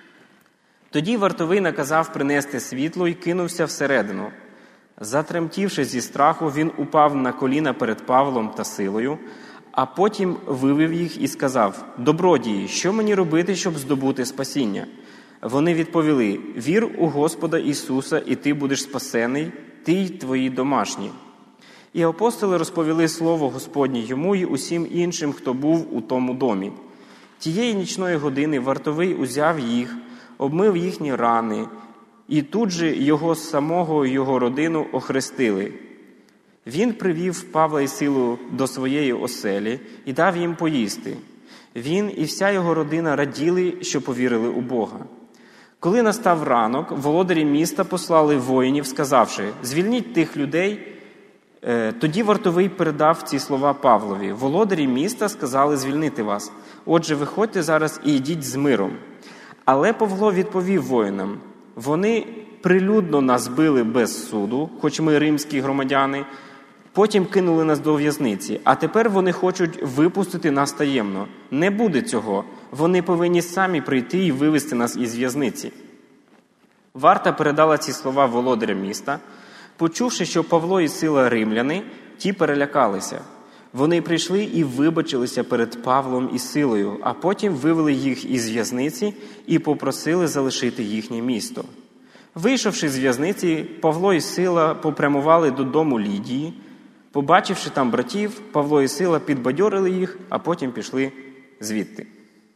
Тоді вартовий наказав принести світло і кинувся всередину. Затремтівши зі страху, він упав на коліна перед Павлом та Силою, а потім вивів їх і сказав: «Добродії, що мені робити, щоб здобути спасіння?» Вони відповіли: «Вір у Господа Ісуса, і ти будеш спасений, ти й твої домашні». І апостоли розповіли слово Господнє йому і усім іншим, хто був у тому домі. Тієї нічної години вартовий узяв їх, обмив їхні рани, і тут же його самого і його родину охрестили. Він привів Павла і Силу до своєї оселі і дав їм поїсти. Він і вся його родина раділи, що повірили у Бога. Коли настав ранок, володарі міста послали воїнів, сказавши: «Звільніть тих людей». Тоді вартовий передав ці слова Павлові: «Володарі міста сказали звільнити вас. Отже, виходьте зараз і йдіть з миром». Але Павло відповів воїнам: «Вони прилюдно нас били без суду, хоч ми римські громадяни, потім кинули нас до в'язниці, а тепер вони хочуть випустити нас таємно. Не буде цього. Вони повинні самі прийти і вивести нас із в'язниці». Варта передала ці слова володарям міста. Почувши, що Павло і Сила римляни, ті перелякалися. Вони прийшли і вибачилися перед Павлом і Силою, а потім вивели їх із в'язниці і попросили залишити їхнє місто. Вийшовши з в'язниці, Павло і Сила попрямували додому Лідії. Побачивши там братів, Павло і Сила підбадьорили їх, а потім пішли звідти.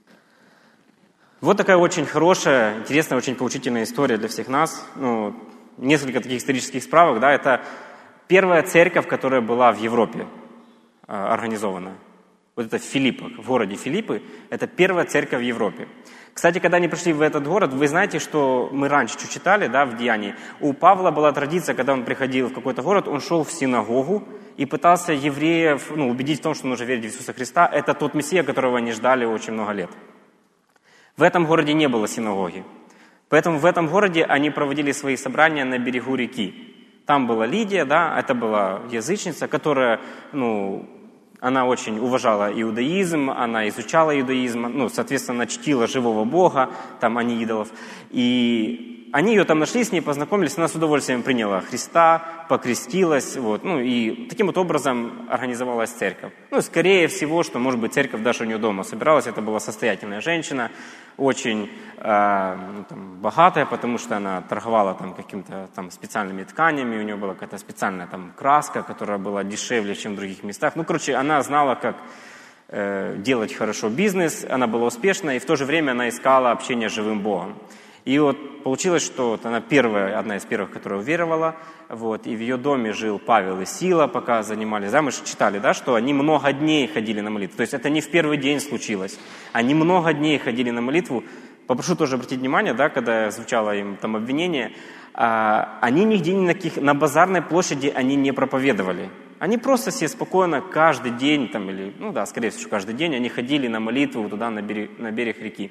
Вот такая очень хорошая, интересная, очень поучительная история для всех нас. Ну, несколько таких исторических справок. Да, это первая церковь, которая была в Европе э, организована. Вот это в Филиппах, в городе Филиппы. Это первая церковь в Европе. Кстати, когда они пришли в этот город, вы знаете, что мы раньше чуть читали, да, в Деянии. У Павла была традиция, когда он приходил в какой-то город, он шел в синагогу и пытался евреев, ну, убедить в том, что нужно верить в Иисуса Христа. Это тот Мессия, которого они ждали очень много лет. В этом городе не было синагоги. Поэтому в этом городе они проводили свои собрания на берегу реки. Там была Лидия, да, это была язычница, которая, ну, она очень уважала иудаизм, она изучала иудаизм, ну, соответственно, она чтила живого Бога, там, а не идолов. И они ее там нашли, с ней познакомились, она с удовольствием приняла Христа, покрестилась, вот, ну, и таким вот образом организовалась церковь. Ну, скорее всего, что, может быть, церковь даже у нее дома собиралась, это была состоятельная женщина, очень э, ну, там, богатая, потому что она торговала там какими-то там специальными тканями, у нее была какая-то специальная там краска, которая была дешевле, чем в других местах. Ну, короче, она знала, как э, делать хорошо бизнес, она была успешна, и в то же время она искала общение с живым Богом. И вот получилось, что вот она первая, одна из первых, которая уверовала, вот, и в ее доме жил Павел и Сила, пока занимались, да, мы же читали, да, что они много дней ходили на молитву, то есть это не в первый день случилось, они много дней ходили на молитву. Попрошу тоже обратить внимание, да, когда звучало им там обвинение, а, они нигде ни на, каких, на базарной площади они не проповедовали. Они просто себе спокойно каждый день, там, или, ну да, скорее всего, каждый день они ходили на молитву туда, на берег, на берег реки.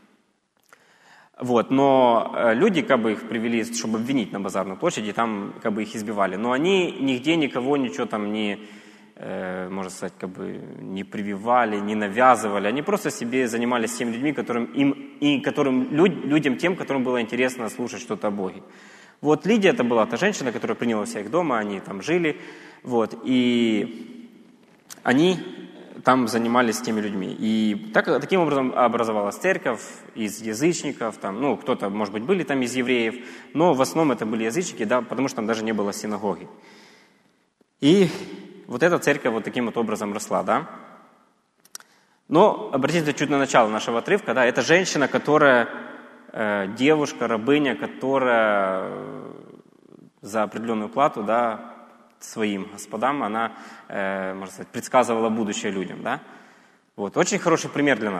Вот, но люди как бы их привели, чтобы обвинить на базарной площади, там как бы их избивали. Но они нигде никого ничего там не, э, можно сказать, как бы не прививали, не навязывали. Они просто себе занимались теми людьми, которым им, и которым, люд, людям, тем, которым было интересно слушать что-то о Боге. Вот Лидия, это была та женщина, которая приняла всех их дома, они там жили, вот, и они там занимались теми людьми. И так, таким образом образовалась церковь из язычников, там, ну, кто-то, может быть, были там из евреев, но в основном это были язычники, да, потому что там даже не было синагоги. И вот эта церковь вот таким вот образом росла, да. Но обратите чуть на начало нашего отрывка, да, это женщина, которая, э, девушка, рабыня, которая за определенную плату, да, своим господам, она, э, можно сказать, предсказывала будущее людям, да. Вот, очень хороший пример для нас,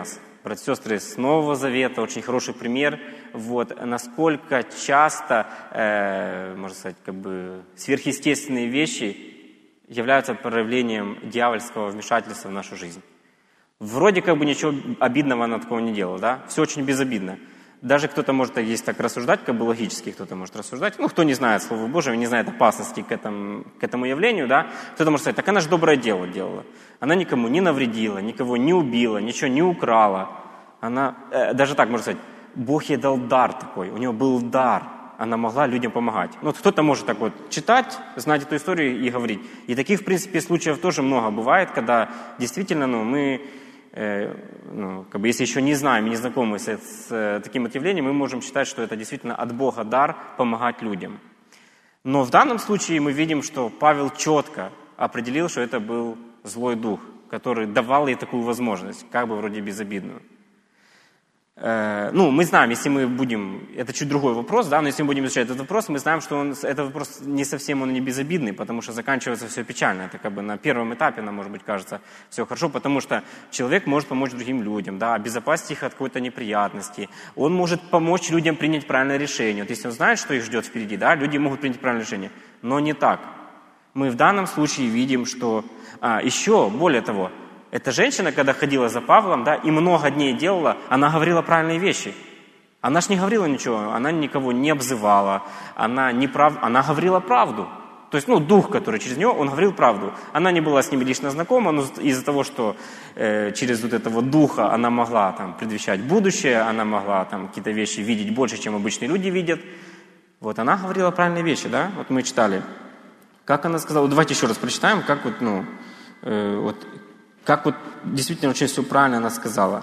братья и сестры с Нового Завета, очень хороший пример, вот, насколько часто, э, можно сказать, как бы сверхъестественные вещи являются проявлением дьявольского вмешательства в нашу жизнь. Вроде как бы ничего обидного она такого не делала, да? Все очень безобидно. Даже кто-то может, если так рассуждать, как бы логически кто-то может рассуждать, ну, кто не знает Слова Божьего, не знает опасности к этому, к этому явлению, да, кто-то может сказать, так она же доброе дело делала. Она никому не навредила, никого не убила, ничего не украла. Она, э, даже так можно сказать, Бог ей дал дар такой, у нее был дар, она могла людям помогать. Ну, вот кто-то может так вот читать, знать эту историю и говорить. И таких, в принципе, случаев тоже много бывает, когда действительно, ну, мы... Ну, как бы, если еще не знаем и не знакомы с, с таким вот явлением, мы можем считать, что это действительно от Бога дар помогать людям. Но в данном случае мы видим, что Павел четко определил, что это был злой дух, который давал ей такую возможность, как бы вроде безобидную. Э, ну, мы знаем, если мы будем... Это чуть другой вопрос, да, но если мы будем изучать этот вопрос, мы знаем, что он, этот вопрос не совсем он не безобидный, потому что заканчивается все печально. Это как бы на первом этапе нам, может быть, кажется все хорошо, потому что человек может помочь другим людям, да, обезопасить их от какой-то неприятности. Он может помочь людям принять правильное решение. Вот если он знает, что их ждет впереди, да, люди могут принять правильное решение. Но не так. Мы в данном случае видим, что... А, еще, более того, эта женщина, когда ходила за Павлом, да, и много дней делала, она говорила правильные вещи. Она ж не говорила ничего, она никого не обзывала, она, не прав... она говорила правду. То есть, ну, дух, который через нее, он говорил правду. Она не была с ними лично знакома, но из-за того, что э, через вот этого духа она могла там предвещать будущее, она могла там какие-то вещи видеть больше, чем обычные люди видят. Вот, она говорила правильные вещи, да, вот мы читали. Как она сказала, давайте еще раз прочитаем, как вот, ну, э, вот, как вот действительно очень все правильно она сказала.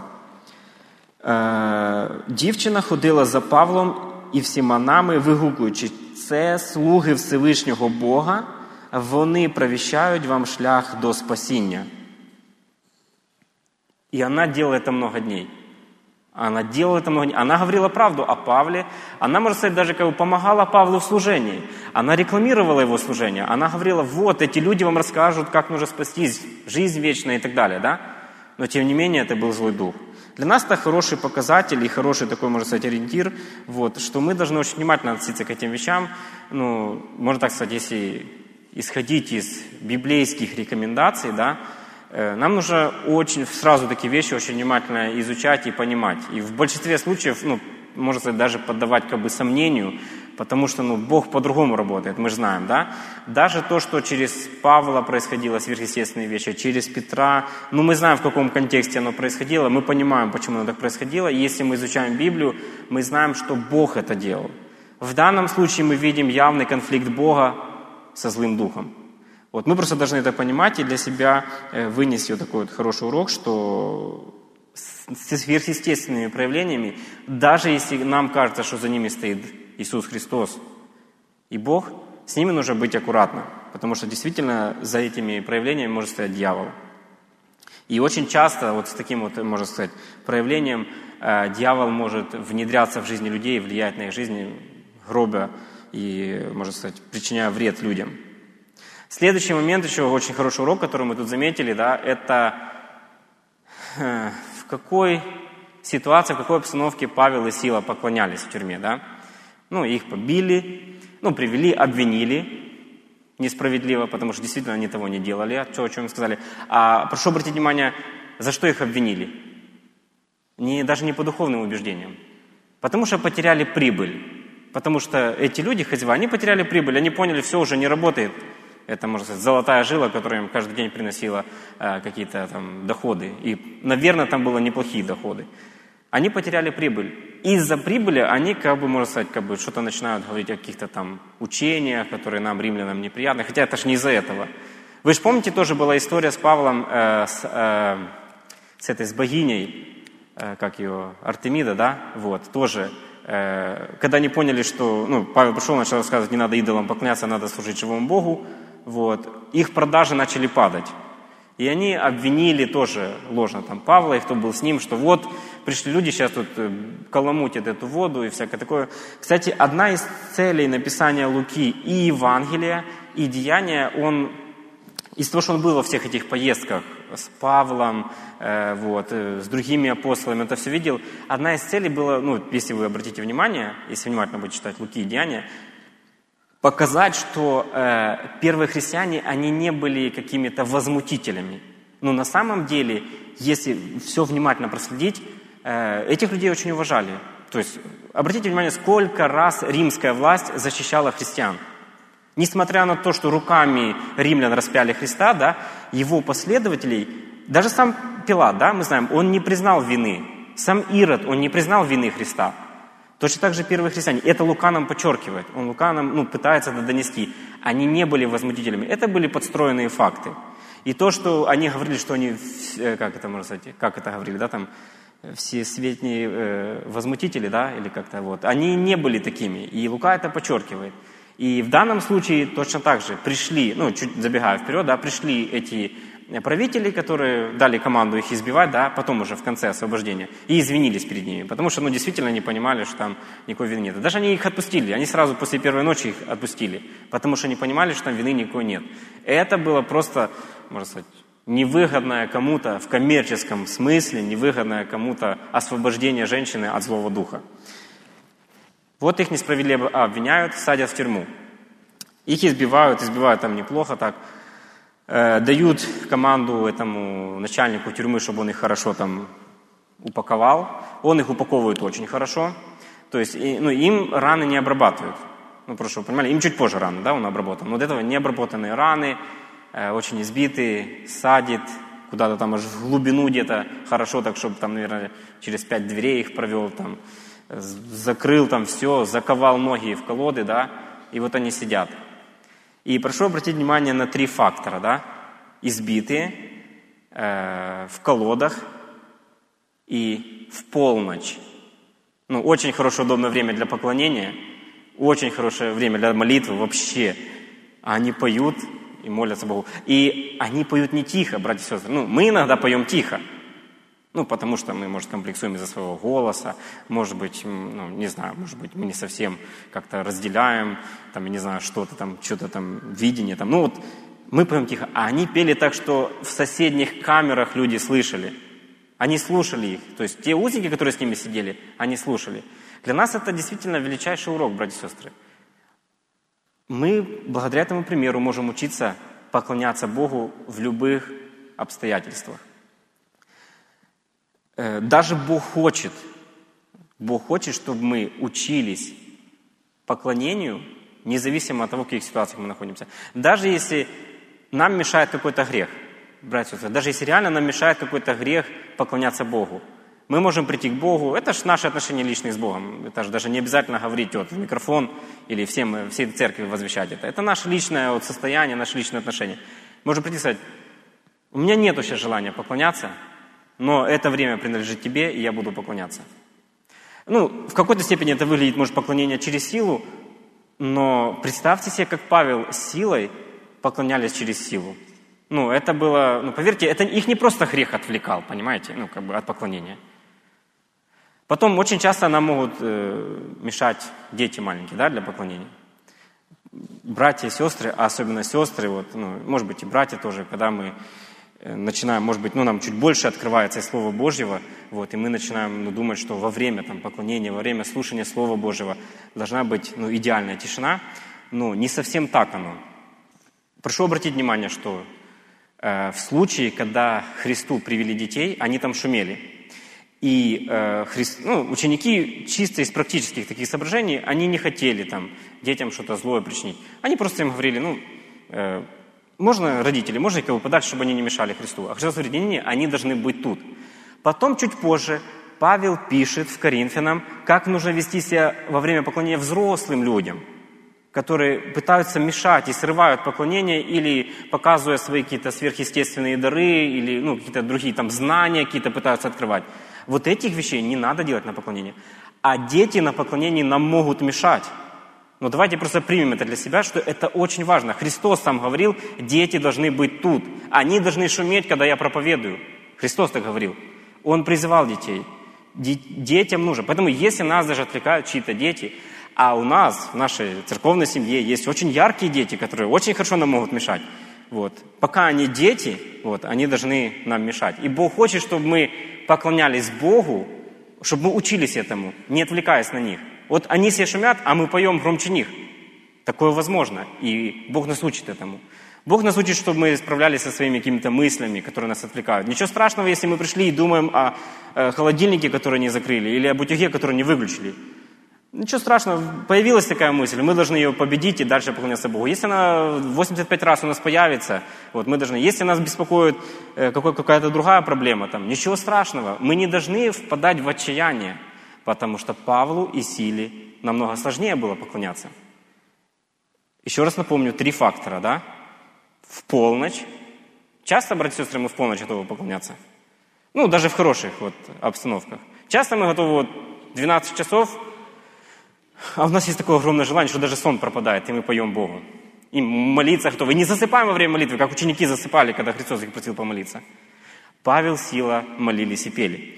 Е, дівчина ходила за Павлом і всіма нами, вигукуючи, це слуги Всевишнього Бога, вони провіщають вам шлях до спасіння. И она делала это много дней. Она делала это много дней. Она говорила правду о Павле. Она, можно сказать, даже как бы помогала Павлу в служении. Она рекламировала его служение. Она говорила, вот, эти люди вам расскажут, как нужно спастись, жизнь вечная и так далее, да? Но, тем не менее, это был злой дух. Для нас это хороший показатель и хороший такой, можно сказать, ориентир, вот, что мы должны очень внимательно относиться к этим вещам. Ну, можно так сказать, если исходить из библейских рекомендаций, да, нам нужно очень сразу такие вещи очень внимательно изучать и понимать. И в большинстве случаев, ну, можно сказать, даже поддавать как бы сомнению, потому что, ну, Бог по-другому работает, мы же знаем, да? Даже то, что через Павла происходило сверхъестественные вещи, через Петра, ну, мы знаем, в каком контексте оно происходило, мы понимаем, почему оно так происходило, и если мы изучаем Библию, мы знаем, что Бог это делал. В данном случае мы видим явный конфликт Бога со злым духом. Вот мы просто должны это понимать и для себя вынести вот такой вот хороший урок, что с сверхъестественными проявлениями, даже если нам кажется, что за ними стоит Иисус Христос и Бог, с ними нужно быть аккуратно, потому что действительно за этими проявлениями может стоять дьявол. И очень часто вот с таким вот, можно сказать, проявлением э, дьявол может внедряться в жизни людей, влиять на их жизнь, гробя и, можно сказать, причиняя вред людям. Следующий момент, еще очень хороший урок, который мы тут заметили, да, это э, в какой ситуации, в какой обстановке Павел и Сила поклонялись в тюрьме, да. Ну, их побили, ну, привели, обвинили несправедливо, потому что действительно они того не делали, то, о чем сказали. А прошу обратить внимание, за что их обвинили? Не, даже не по духовным убеждениям. Потому что потеряли прибыль. Потому что эти люди, хозяева, они потеряли прибыль, они поняли, все уже не работает. Это, можно сказать, золотая жила, которая им каждый день приносила э, какие-то там доходы. И, наверное, там были неплохие доходы. Они потеряли прибыль. Из-за прибыли они, как бы, можно сказать, как бы что-то начинают говорить о каких-то там учениях, которые нам, римлянам, неприятны. Хотя это ж не из-за этого. Вы же помните, тоже была история с Павлом, э, с, э, с этой, с богиней, э, как ее, Артемида, да? Вот, тоже. Э, когда они поняли, что, ну, Павел пришел, начал рассказывать, не надо идолам поклоняться, надо служить живому Богу. Вот, их продажи начали падать. И они обвинили тоже ложно там Павла и кто был с ним, что вот пришли люди, сейчас тут каламутят эту воду и всякое такое. Кстати, одна из целей написания Луки и Евангелия, и Деяния, он из того, что он был во всех этих поездках с Павлом, э, вот, э, с другими апостолами, это все видел, одна из целей была, ну, если вы обратите внимание, если внимательно будете читать Луки и Деяния, показать, что э, первые христиане, они не были какими-то возмутителями. Но на самом деле, если все внимательно проследить, э, этих людей очень уважали. То есть, обратите внимание, сколько раз римская власть защищала христиан. Несмотря на то, что руками римлян распяли Христа, да, его последователей, даже сам Пилат, да, мы знаем, он не признал вины. Сам Ирод, он не признал вины Христа. Точно так же первые христиане. Это Лука нам подчеркивает. Он Лука нам ну, пытается это донести. Они не были возмутителями. Это были подстроенные факты. И то, что они говорили, что они, как это можно сказать, как это говорили, да, там, все светние э, возмутители, да, или как-то вот, они не были такими. И Лука это подчеркивает. И в данном случае точно так же пришли, ну, чуть забегая вперед, да, пришли эти правители, которые дали команду их избивать, да, потом уже в конце освобождения, и извинились перед ними, потому что, ну, действительно не понимали, что там никакой вины нет. Даже они их отпустили, они сразу после первой ночи их отпустили, потому что не понимали, что там вины никакой нет. Это было просто, можно сказать, невыгодное кому-то в коммерческом смысле, невыгодное кому-то освобождение женщины от злого духа. Вот их несправедливо обвиняют, садят в тюрьму. Их избивают, избивают там неплохо так. Э, дают команду этому начальнику тюрьмы, чтобы он их хорошо там упаковал. Он их упаковывает очень хорошо. То есть и, ну, им раны не обрабатывают. Ну, просто чтобы вы понимали, им чуть позже раны, да, он обработан. Но вот этого необработанные раны, э, очень избитые, садит куда-то там аж в глубину где-то хорошо, так чтобы там, наверное, через пять дверей их провел там. Закрыл там все, заковал ноги в колоды, да, и вот они сидят. И прошу обратить внимание на три фактора, да, избитые, э, в колодах и в полночь. Ну, очень хорошее, удобное время для поклонения, очень хорошее время для молитвы вообще. Они поют и молятся Богу. И они поют не тихо, братья и сестры. Ну, мы иногда поем тихо. Ну, потому что мы, может, комплексуем из-за своего голоса, может быть, ну, не знаю, может быть, мы не совсем как-то разделяем, там, я не знаю, что-то там, что-то там, видение там. Ну, вот мы поем тихо, а они пели так, что в соседних камерах люди слышали. Они слушали их. То есть те узники, которые с ними сидели, они слушали. Для нас это действительно величайший урок, братья и сестры. Мы, благодаря этому примеру, можем учиться поклоняться Богу в любых обстоятельствах. Даже Бог хочет, Бог хочет, чтобы мы учились поклонению, независимо от того, в каких ситуациях мы находимся. Даже если нам мешает какой-то грех, братья и сестры, даже если реально нам мешает какой-то грех поклоняться Богу, мы можем прийти к Богу, это же наши отношения личные с Богом, это же даже не обязательно говорить вот, в микрофон или всем, всей церкви возвещать это. Это наше личное вот, состояние, наши личные отношения. Можем прийти и сказать, у меня нет сейчас желания поклоняться, но это время принадлежит тебе, и я буду поклоняться. Ну, в какой-то степени это выглядит, может, поклонение через силу, но представьте себе, как Павел с силой поклонялись через силу. Ну, это было, ну, поверьте, это их не просто грех отвлекал, понимаете, ну, как бы от поклонения. Потом очень часто нам могут э, мешать дети маленькие, да, для поклонения. Братья и сестры, а особенно сестры, вот, ну, может быть, и братья тоже, когда мы начинаем, может быть, ну, нам чуть больше открывается из Слова Божьего, вот, и мы начинаем ну, думать, что во время там, поклонения, во время слушания Слова Божьего должна быть ну, идеальная тишина, но не совсем так оно. Прошу обратить внимание, что э, в случае, когда Христу привели детей, они там шумели. И э, Христ, ну, ученики чисто из практических таких соображений, они не хотели там, детям что-то злое причинить. Они просто им говорили, ну, э, можно родители, можно кого подальше, чтобы они не мешали Христу. А Христос говорит, не-не-не, они должны быть тут. Потом, чуть позже, Павел пишет в Коринфянам, как нужно вести себя во время поклонения взрослым людям, которые пытаются мешать и срывают поклонение или показывая свои какие-то сверхъестественные дары или ну, какие-то другие там знания какие-то пытаются открывать. Вот этих вещей не надо делать на поклонении. А дети на поклонении нам могут мешать. Но давайте просто примем это для себя, что это очень важно. Христос сам говорил, дети должны быть тут. Они должны шуметь, когда я проповедую. Христос так говорил. Он призывал детей. Детям нужно. Поэтому если нас даже отвлекают чьи-то дети, а у нас в нашей церковной семье есть очень яркие дети, которые очень хорошо нам могут мешать. Вот. Пока они дети, вот, они должны нам мешать. И Бог хочет, чтобы мы поклонялись Богу, чтобы мы учились этому, не отвлекаясь на них. Вот они все шумят, а мы поем громче них. Такое возможно, и Бог нас учит этому. Бог нас учит, чтобы мы справлялись со своими какими-то мыслями, которые нас отвлекают. Ничего страшного, если мы пришли и думаем о э, холодильнике, который не закрыли, или об утюге, который не выключили. Ничего страшного, появилась такая мысль, мы должны ее победить и дальше поклоняться Богу. Если она восемьдесят пять раз у нас появится, вот мы должны, если нас беспокоит э, какой, какая-то другая проблема, там, ничего страшного, мы не должны впадать в отчаяние, потому что Павлу и Силе намного сложнее было поклоняться. Еще раз напомню, три фактора, да? В полночь. Часто, братья и сестры, мы в полночь готовы поклоняться? Ну, даже в хороших вот обстановках. Часто мы готовы вот двенадцать часов, а у нас есть такое огромное желание, что даже сон пропадает, и мы поем Богу. И молиться готовы. И не засыпаем во время молитвы, как ученики засыпали, когда Христос их просил помолиться. Павел, Сила молились и пели.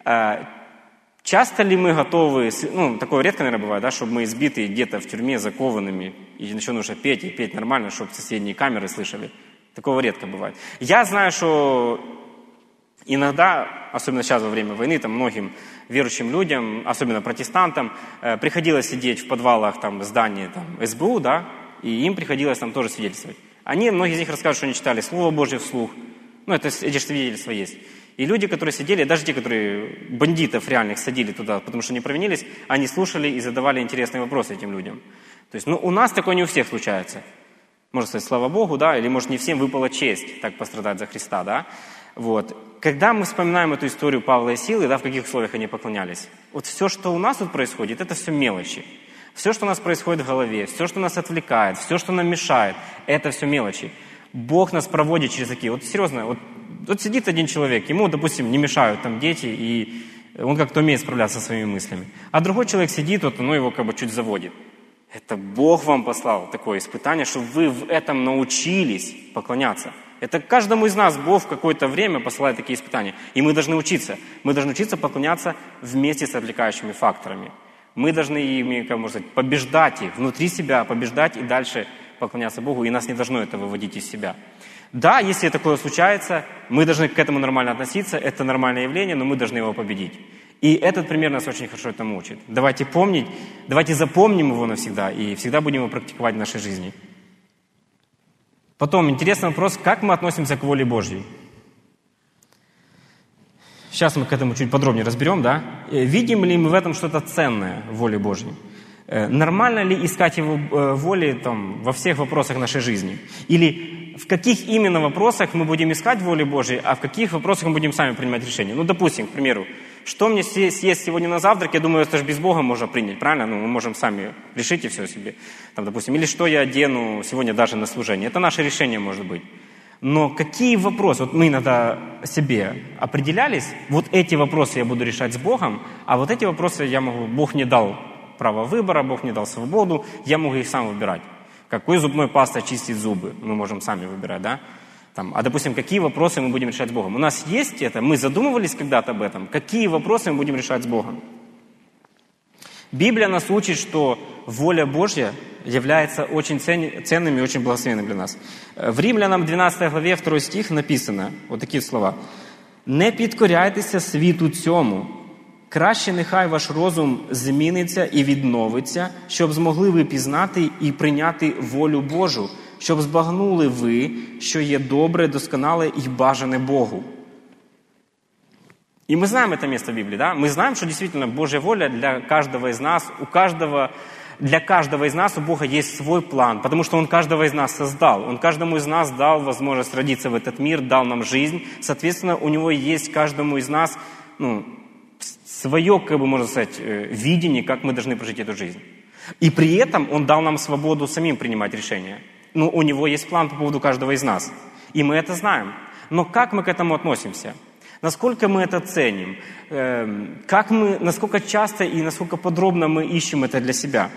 Часто ли мы готовы, ну, такое редко, наверное, бывает, да, чтобы мы избиты где-то в тюрьме закованными, и еще нужно петь, и петь нормально, чтобы соседние камеры слышали. Такого редко бывает. Я знаю, что иногда, особенно сейчас во время войны, там многим верующим людям, особенно протестантам, э, приходилось сидеть в подвалах там, здания там, эс бэ у, да, и им приходилось там тоже свидетельствовать. Они, многие из них расскажут, что они читали Слово Божье вслух. Ну, это, эти свидетельства есть. И люди, которые сидели, даже те, которые бандитов реальных садили туда, потому что не провинились, они слушали и задавали интересные вопросы этим людям. То есть, ну, у нас такое не у всех случается. Можно сказать, слава Богу, да, или, может, не всем выпала честь так пострадать за Христа, да. Вот. Когда мы вспоминаем эту историю Павла и Силы, да, в каких условиях они поклонялись, вот все, что у нас тут происходит, это все мелочи. Все, что у нас происходит в голове, все, что нас отвлекает, все, что нам мешает, это все мелочи. Бог нас проводит через такие, вот серьезно, вот, вот сидит один человек, ему, допустим, не мешают там дети, и он как-то умеет справляться со своими мыслями. А другой человек сидит, вот, ну, его как бы чуть заводит. Это Бог вам послал такое испытание, чтобы вы в этом научились поклоняться. Это каждому из нас Бог в какое-то время посылает такие испытания. И мы должны учиться. Мы должны учиться поклоняться вместе с отвлекающими факторами. Мы должны ими, как можно сказать, побеждать их, внутри себя побеждать и дальше поклоняться Богу. И нас не должно это выводить из себя. Да, если такое случается, мы должны к этому нормально относиться. Это нормальное явление, но мы должны его победить. И этот пример нас очень хорошо этому учит. Давайте помнить, давайте запомним его навсегда и всегда будем его практиковать в нашей жизни. Потом интересный вопрос, как мы относимся к воле Божьей? Сейчас мы к этому чуть подробнее разберем, да? Видим ли мы в этом что-то ценное в воле Божьей? Нормально ли искать Его воли там, во всех вопросах нашей жизни? Или в каких именно вопросах мы будем искать воли Божьей, а в каких вопросах мы будем сами принимать решения? Ну, допустим, к примеру, что мне съесть сегодня на завтрак, я думаю, это же без Бога можно принять, правильно? Ну, мы можем сами решить и все себе. Там, допустим, или что я одену сегодня даже на служение. Это наше решение может быть. Но какие вопросы, вот мы иногда себе определялись, вот эти вопросы я буду решать с Богом, а вот эти вопросы я могу, Бог мне дал право выбора, Бог мне дал свободу, я могу их сам выбирать. Какой зубной пастой чистить зубы, мы можем сами выбирать, да? Там, а, допустим, какие вопросы мы будем решать с Богом? У нас есть это, мы задумывались когда-то об этом, какие вопросы мы будем решать с Богом? Библия нас учит, что воля Божья является очень ценным и очень благословенным для нас. В Римлянам двенадцатой главе второй стих написано, вот такие слова. «Не підкоряйтеся світу цьому, краще нехай ваш розум зміниться і відновиться, щоб змогли ви пізнати і прийняти волю Божу, щоб збагнули ви, що є добре, досконале і бажане Богу». И мы знаем это место в Библии, да? Мы знаем, что действительно Божья воля для каждого из нас, у каждого, для каждого из нас у Бога есть свой план, потому что Он каждого из нас создал. Он каждому из нас дал возможность родиться в этот мир, дал нам жизнь. Соответственно, у Него есть каждому из нас, ну, свое, как бы можно сказать, видение, как мы должны прожить эту жизнь. И при этом Он дал нам свободу самим принимать решения. Но у Него есть план по поводу каждого из нас. И мы это знаем. Но как мы к этому относимся? Насколько мы это ценим? Как мы, насколько часто и насколько подробно мы ищем это для себя?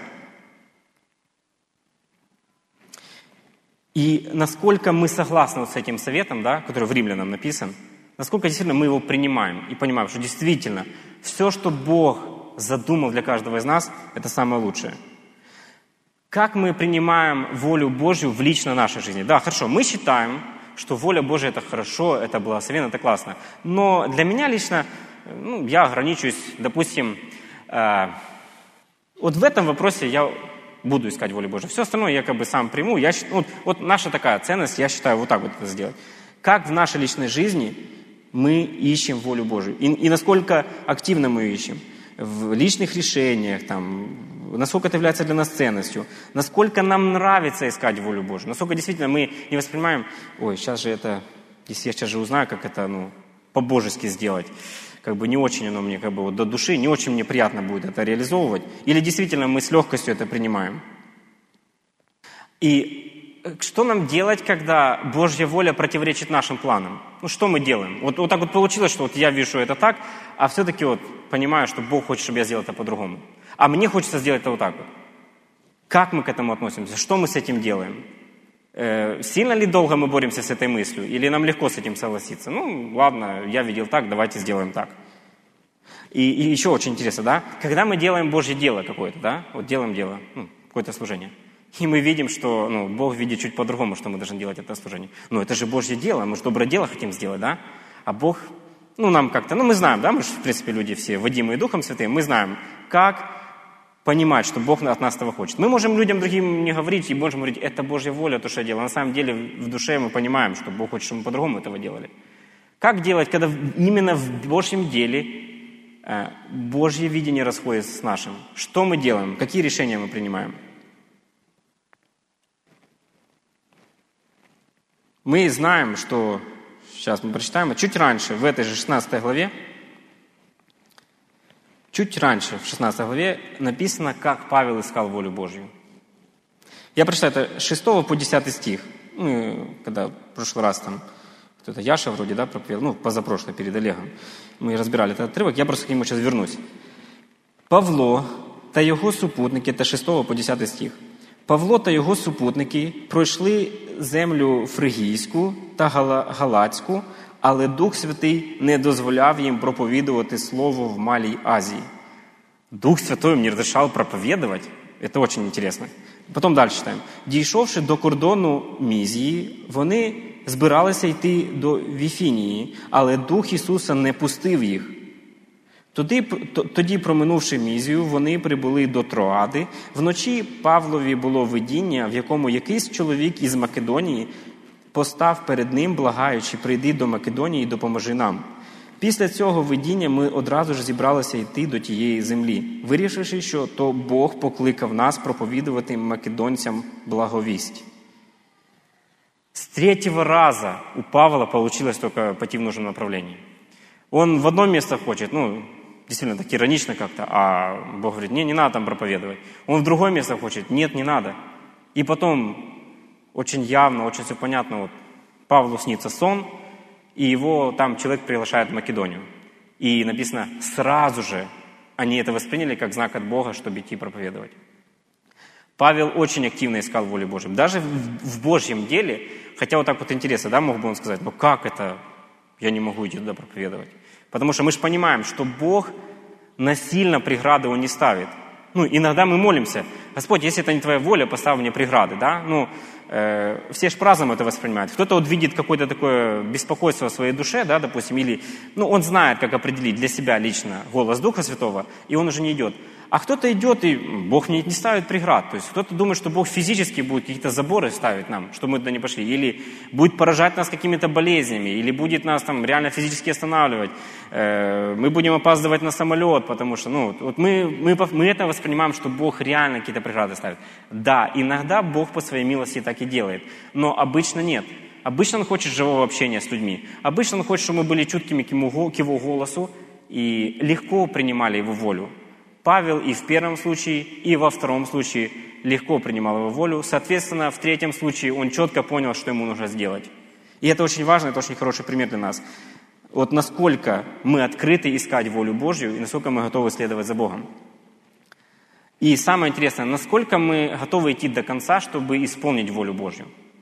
И насколько мы согласны вот с этим советом, да, который в Римлянам написан, насколько действительно мы его принимаем и понимаем, что действительно все, что Бог задумал для каждого из нас, это самое лучшее. Как мы принимаем волю Божью в лично нашей жизни? Да, хорошо, мы считаем, что воля Божья – это хорошо, это благословенно, это классно. Но для меня лично, ну, я ограничусь, допустим, э, вот в этом вопросе я буду искать волю Божью. Все остальное я как бы сам приму. Я, вот, вот наша такая ценность, я считаю, вот так вот это сделать. Как в нашей личной жизни мы ищем волю Божию? И, и насколько активно мы ее ищем? В личных решениях, там, насколько это является для нас ценностью, насколько нам нравится искать волю Божию, насколько действительно мы не воспринимаем, ой, сейчас же это, если я сейчас же узнаю, как это, ну, по-божески сделать, как бы не очень оно мне, как бы вот до души, не очень мне приятно будет это реализовывать, или действительно мы с легкостью это принимаем. И что нам делать, когда Божья воля противоречит нашим планам? Ну, что мы делаем? Вот, вот так вот получилось, что вот я вижу это так, а все-таки вот понимаю, что Бог хочет, чтобы я сделал это по-другому. А мне хочется сделать это вот так вот. Как мы к этому относимся? Что мы с этим делаем? Э, сильно ли долго мы боремся с этой мыслью? Или нам легко с этим согласиться? Ну, ладно, я видел так, давайте сделаем так. И, и еще очень интересно, да? Когда мы делаем Божье дело какое-то, да? Вот делаем дело, ну, какое-то служение. И мы видим, что ну, Бог видит чуть по-другому, что мы должны делать это служение. Ну, это же Божье дело, мы же доброе дело хотим сделать, да? А Бог, ну, нам как-то, ну, мы знаем, да, мы же, в принципе, люди все, водимые Духом Святым, мы знаем, как понимать, что Бог от нас этого хочет. Мы можем людям другим не говорить, и можем говорить, это Божья воля, то, что я делаю. На самом деле, в душе мы понимаем, что Бог хочет, чтобы мы по-другому этого делали. Как делать, когда именно в Божьем деле э, Божье видение расходится с нашим? Что мы делаем? Какие решения мы принимаем? Мы знаем, что, сейчас мы прочитаем, чуть раньше, в этой же шестнадцатой главе, чуть раньше, в шестнадцатой главе, написано, как Павел искал волю Божью. Я прочитаю это с шестого по десятый стих. Мы, когда в прошлый раз там, кто-то Яша вроде, да, проповедовал, ну, позапрошлый, перед Олегом, мы разбирали этот отрывок, я просто к нему сейчас вернусь. Павло та його супутники, это шестого по десятый стих. Павло та його супутники пройшли землю фригійську та галацьку, але Дух Святий не дозволяв їм проповідувати Слово в Малій Азії. Дух Святой им не разрешал проповедовать. Это очень интересно. Потом дальше читаем. Дійшовши до кордону Мізії, вони збиралися йти до Віфінії, але Дух Ісуса не пустив їх. Тоді, тоді, проминувши Мізію, вони прибули до Троади. Вночі Павлові було видіння, в якому якийсь чоловік із Македонії постав перед ним, благаючи, прийди до Македонії і допоможи нам. Після цього видіння ми одразу ж зібралися йти до тієї землі, вирішивши, що то Бог покликав нас проповідувати македонцям благовість. С третьего раза у Павла получилось только пойти в нужном направлении. Он в одно место хочет, ну, действительно так иронично как-то, а Бог говорит, не, не надо там проповедовать. Он в другое место хочет, нет, не надо. И потом очень явно, очень все понятно, вот Павлу снится сон, и его там человек приглашает в Македонию. И написано, сразу же они это восприняли как знак от Бога, чтобы идти проповедовать. Павел очень активно искал волю Божью. Даже в, в Божьем деле, хотя вот так вот интересно, да, мог бы он сказать, ну как это, я не могу идти туда проповедовать. Потому что мы же понимаем, что Бог насильно преграды Он не ставит. Ну, иногда мы молимся, Господь, если это не Твоя воля, поставь мне преграды, да? Ну, э, все же по-разному это воспринимают. Кто-то вот видит какое-то такое беспокойство в своей душе, да, допустим, или, ну, он знает, как определить для себя лично голос Духа Святого, и он уже не идет. А кто-то идет, и Бог мне не ставит преград. То есть кто-то думает, что Бог физически будет какие-то заборы ставить нам, чтобы мы туда не пошли. Или будет поражать нас какими-то болезнями, или будет нас там реально физически останавливать. Э, мы будем опаздывать на самолет, потому что, ну, вот мы, мы, мы это воспринимаем, что Бог реально какие-то преграды ставит. Да, иногда Бог по своей милости так и делает, но обычно нет. Обычно Он хочет живого общения с людьми. Обычно Он хочет, чтобы мы были чуткими к Его, к его голосу и легко принимали Его волю. Павел и в первом случае, и во втором случае легко принимал его волю. Соответственно, в третьем случае он четко понял, что ему нужно сделать. И это очень важно, это очень хороший пример для нас. Вот насколько мы открыты искать волю Божью, и насколько мы готовы следовать за Богом. И самое интересное, насколько мы готовы идти до конца, чтобы исполнить волю Божью.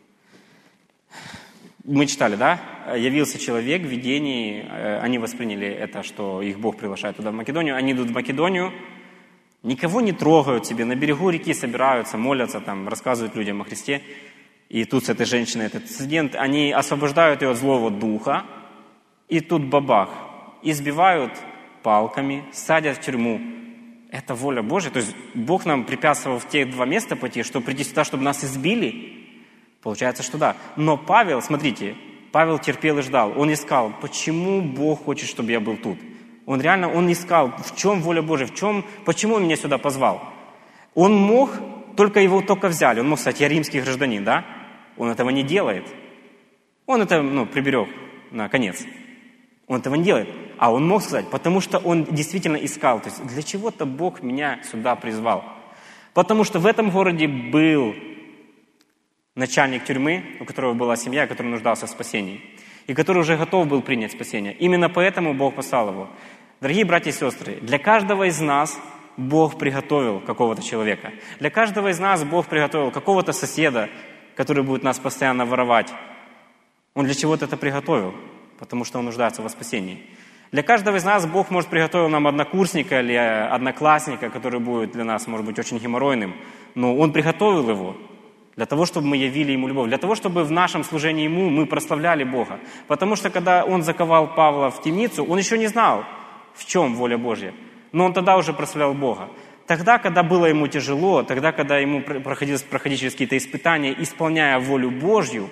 Мы читали, да? Явился человек в видении, они восприняли это, что их Бог приглашает туда в Македонию. Они идут в Македонию, никого не трогают себе, на берегу реки собираются, молятся, там, рассказывают людям о Христе. И тут с этой женщиной, этот инцидент, они освобождают ее от злого духа, и тут бабах, избивают палками, садят в тюрьму. Это воля Божья. То есть Бог нам препятствовал в те два места пойти, чтобы прийти сюда, чтобы нас избили. Получается, что да. Но Павел, смотрите, Павел терпел и ждал. Он искал, почему Бог хочет, чтобы я был тут. Он реально, он искал, в чем воля Божья, в чем, почему он меня сюда позвал. Он мог, только его только взяли. Он мог сказать, я римский гражданин, да? Он этого не делает. Он это, ну, приберег на конец. Он этого не делает. А он мог сказать, потому что он действительно искал. То есть для чего-то Бог меня сюда призвал. Потому что в этом городе был начальник тюрьмы, у которого была семья, который нуждался в спасении. И который уже готов был принять спасение. Именно поэтому Бог послал его. Дорогие братья и сестры, для каждого из нас Бог приготовил какого-то человека. Для каждого из нас Бог приготовил какого-то соседа, который будет нас постоянно воровать. Он для чего-то это приготовил, потому что он нуждается во спасении. Для каждого из нас Бог, может, приготовил нам однокурсника или одноклассника, который будет для нас, может быть, очень геморройным, но Он приготовил его для того, чтобы мы явили Ему любовь, для того, чтобы в нашем служении Ему мы прославляли Бога. Потому что, когда Он заковал Павла в темницу, он еще не знал, в чем воля Божья, но он тогда уже прославлял Бога. Тогда, когда было ему тяжело, тогда, когда ему приходилось проходить через какие-то испытания, исполняя волю Божью,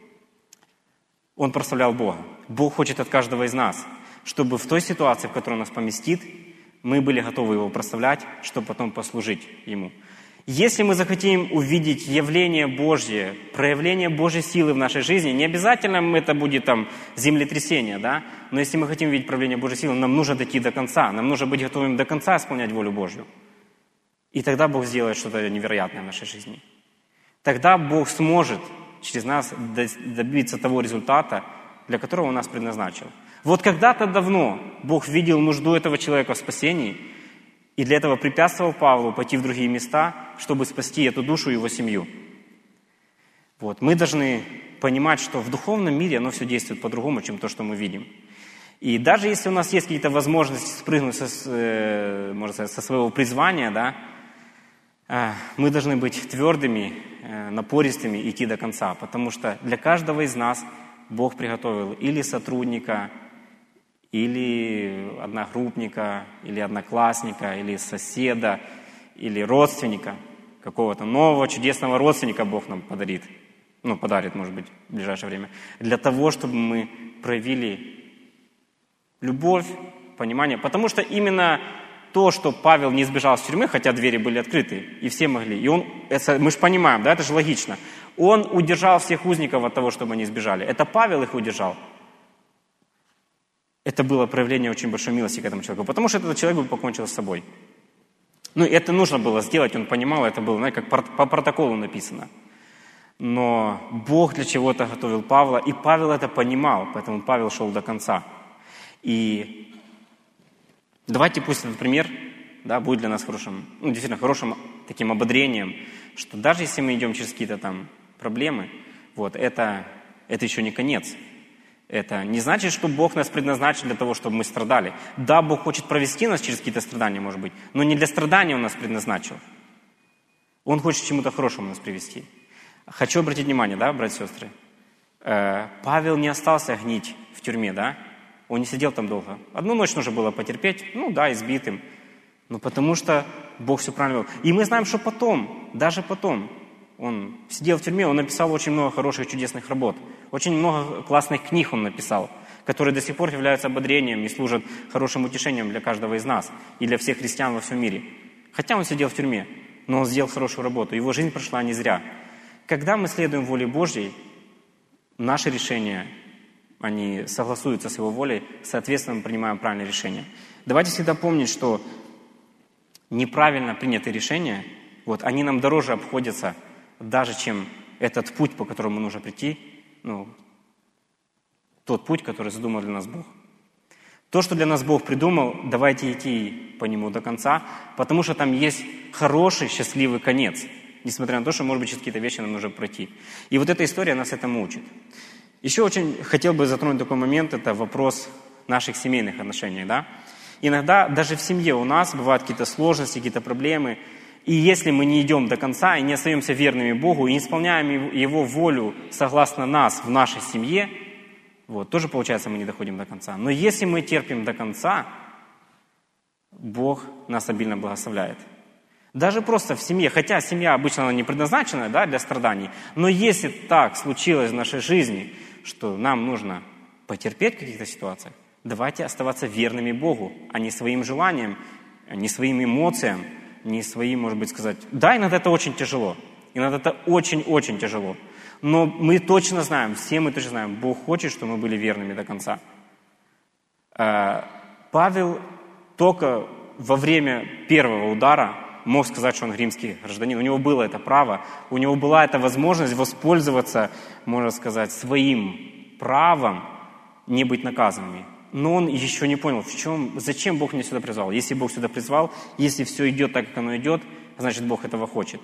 он прославлял Бога. Бог хочет от каждого из нас, чтобы в той ситуации, в которой Он нас поместит, мы были готовы Его прославлять, чтобы потом послужить Ему. Если мы захотим увидеть явление Божье, проявление Божьей силы в нашей жизни, не обязательно это будет там землетрясение, да? Но если мы хотим видеть проявление Божьей силы, нам нужно дойти до конца, нам нужно быть готовым до конца исполнять волю Божью. И тогда Бог сделает что-то невероятное в нашей жизни. Тогда Бог сможет через нас добиться того результата, для которого Он нас предназначил. Вот когда-то давно Бог видел нужду этого человека в спасении, и для этого препятствовал Павлу пойти в другие места, чтобы спасти эту душу и его семью. Вот. Мы должны понимать, что в духовном мире оно все действует по-другому, чем то, что мы видим. И даже если у нас есть какие-то возможности спрыгнуть со, можно сказать, со своего призвания, да, мы должны быть твердыми, напористыми и идти до конца, потому что для каждого из нас Бог приготовил или сотрудника, или одногруппника, или одноклассника, или соседа, или родственника, какого-то нового чудесного родственника Бог нам подарит, ну, подарит, может быть, в ближайшее время, для того, чтобы мы проявили любовь, понимание, потому что именно то, что Павел не сбежал с тюрьмы, хотя двери были открыты, и все могли, и он, это, мы же понимаем, да, это же логично, он удержал всех узников от того, чтобы они сбежали, это Павел их удержал. Это было проявление очень большой милости к этому человеку, потому что этот человек бы покончил с собой. Ну, это нужно было сделать, он понимал, это было, знаете, как по протоколу написано. Но Бог для чего-то готовил Павла, и Павел это понимал, поэтому Павел шел до конца. И давайте пусть этот пример, да, будет для нас хорошим, ну, действительно хорошим таким ободрением, что даже если мы идем через какие-то там проблемы, вот, это, это еще не конец. Это не значит, что Бог нас предназначил для того, чтобы мы страдали. Да, Бог хочет провести нас через какие-то страдания, может быть, но не для страдания Он нас предназначил. Он хочет к чему-то хорошему нас привести. Хочу обратить внимание, да, братья и сестры, э, Павел не остался гнить в тюрьме, да, он не сидел там долго. Одну ночь нужно было потерпеть, ну да, избитым, но потому что Бог все правильно вел. И мы знаем, что потом, даже потом, он сидел в тюрьме, он написал очень много хороших, чудесных работ. Очень много классных книг он написал, которые до сих пор являются ободрением и служат хорошим утешением для каждого из нас и для всех христиан во всем мире. Хотя он сидел в тюрьме, но он сделал хорошую работу. Его жизнь прошла не зря. Когда мы следуем воле Божьей, наши решения, они согласуются с Его волей, соответственно, мы принимаем правильные решения. Давайте всегда помнить, что неправильно принятые решения, вот, они нам дороже обходятся, даже чем этот путь, по которому нужно прийти, ну, тот путь, который задумал для нас Бог. То, что для нас Бог придумал, давайте идти по нему до конца, потому что там есть хороший, счастливый конец, несмотря на то, что, может быть, через какие-то вещи нам нужно пройти. И вот эта история нас этому учит. Еще очень хотел бы затронуть такой момент, это вопрос наших семейных отношений, да. Иногда даже в семье у нас бывают какие-то сложности, какие-то проблемы. И если мы не идем до конца и не остаемся верными Богу, и не исполняем Его волю согласно нас в нашей семье, вот, тоже получается, мы не доходим до конца. Но если мы терпим до конца, Бог нас обильно благословляет. Даже просто в семье, хотя семья обычно она не предназначена, да, для страданий, но если так случилось в нашей жизни, что нам нужно потерпеть в каких-то ситуациях, давайте оставаться верными Богу, а не своим желаниям, не своим эмоциям, не своим, может быть, сказать, да, иногда это очень тяжело, иногда это очень-очень тяжело, но мы точно знаем, все мы точно знаем, Бог хочет, чтобы мы были верными до конца. Павел только во время первого удара мог сказать, что он римский гражданин. У него было это право, у него была эта возможность воспользоваться, можно сказать, своим правом не быть наказанными. Но он еще не понял, в чем, зачем Бог меня сюда призвал. Если Бог сюда призвал, если все идет так, как оно идет, значит, Бог этого хочет.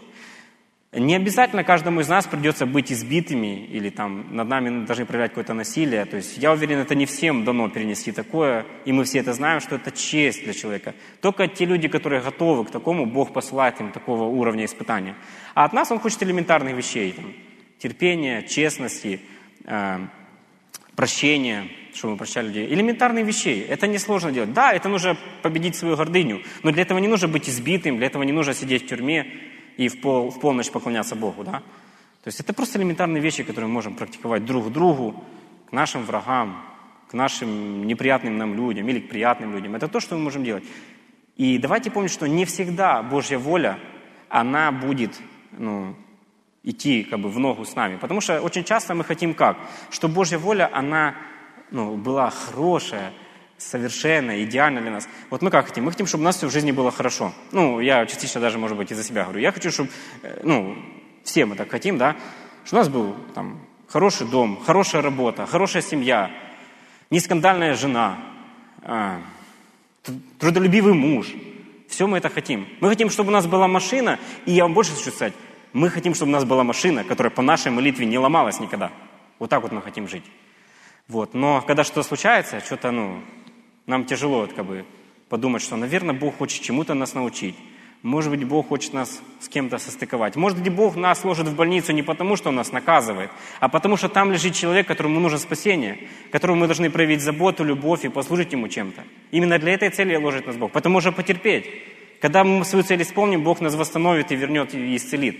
Не обязательно каждому из нас придется быть избитыми или там над нами должны проявлять какое-то насилие. То есть я уверен, это не всем дано перенести такое, и мы все это знаем, что это честь для человека. Только те люди, которые готовы к такому, Бог посылает им такого уровня испытания. А от нас Он хочет элементарных вещей. Там, терпения, честности, э, прощения, чтобы мы прощали людей. Элементарные вещи. Это несложно делать. Да, это нужно победить свою гордыню, но для этого не нужно быть избитым, для этого не нужно сидеть в тюрьме и в, пол, в полночь поклоняться Богу, да? То есть это просто элементарные вещи, которые мы можем практиковать друг к другу, к нашим врагам, к нашим неприятным нам людям или к приятным людям. Это то, что мы можем делать. И давайте помнить, что не всегда Божья воля, она будет, ну, идти как бы в ногу с нами. Потому что очень часто мы хотим как? Что Божья воля, она, ну, была хорошая, совершенно, идеально для нас. Вот мы как хотим? Мы хотим, чтобы у нас все в жизни было хорошо. Ну, я частично даже, может быть, из-за себя говорю. Я хочу, чтобы, ну, все мы так хотим, да, чтобы у нас был там хороший дом, хорошая работа, хорошая семья, нескандальная жена, а, трудолюбивый муж. Все мы это хотим. Мы хотим, чтобы у нас была машина, и я вам больше хочу сказать, мы хотим, чтобы у нас была машина, которая по нашей молитве не ломалась никогда. Вот так вот мы хотим жить. Вот. Но когда что-то случается, что-то, ну, нам тяжело вот, как бы, подумать, что, наверное, Бог хочет чему-то нас научить. Может быть, Бог хочет нас с кем-то состыковать. Может быть, Бог нас ложит в больницу не потому, что Он нас наказывает, а потому, что там лежит человек, которому нужно спасение, которому мы должны проявить заботу, любовь и послужить ему чем-то. Именно для этой цели ложит нас Бог. Потому что потерпеть. Когда мы свою цель исполним, Бог нас восстановит и вернет, и исцелит.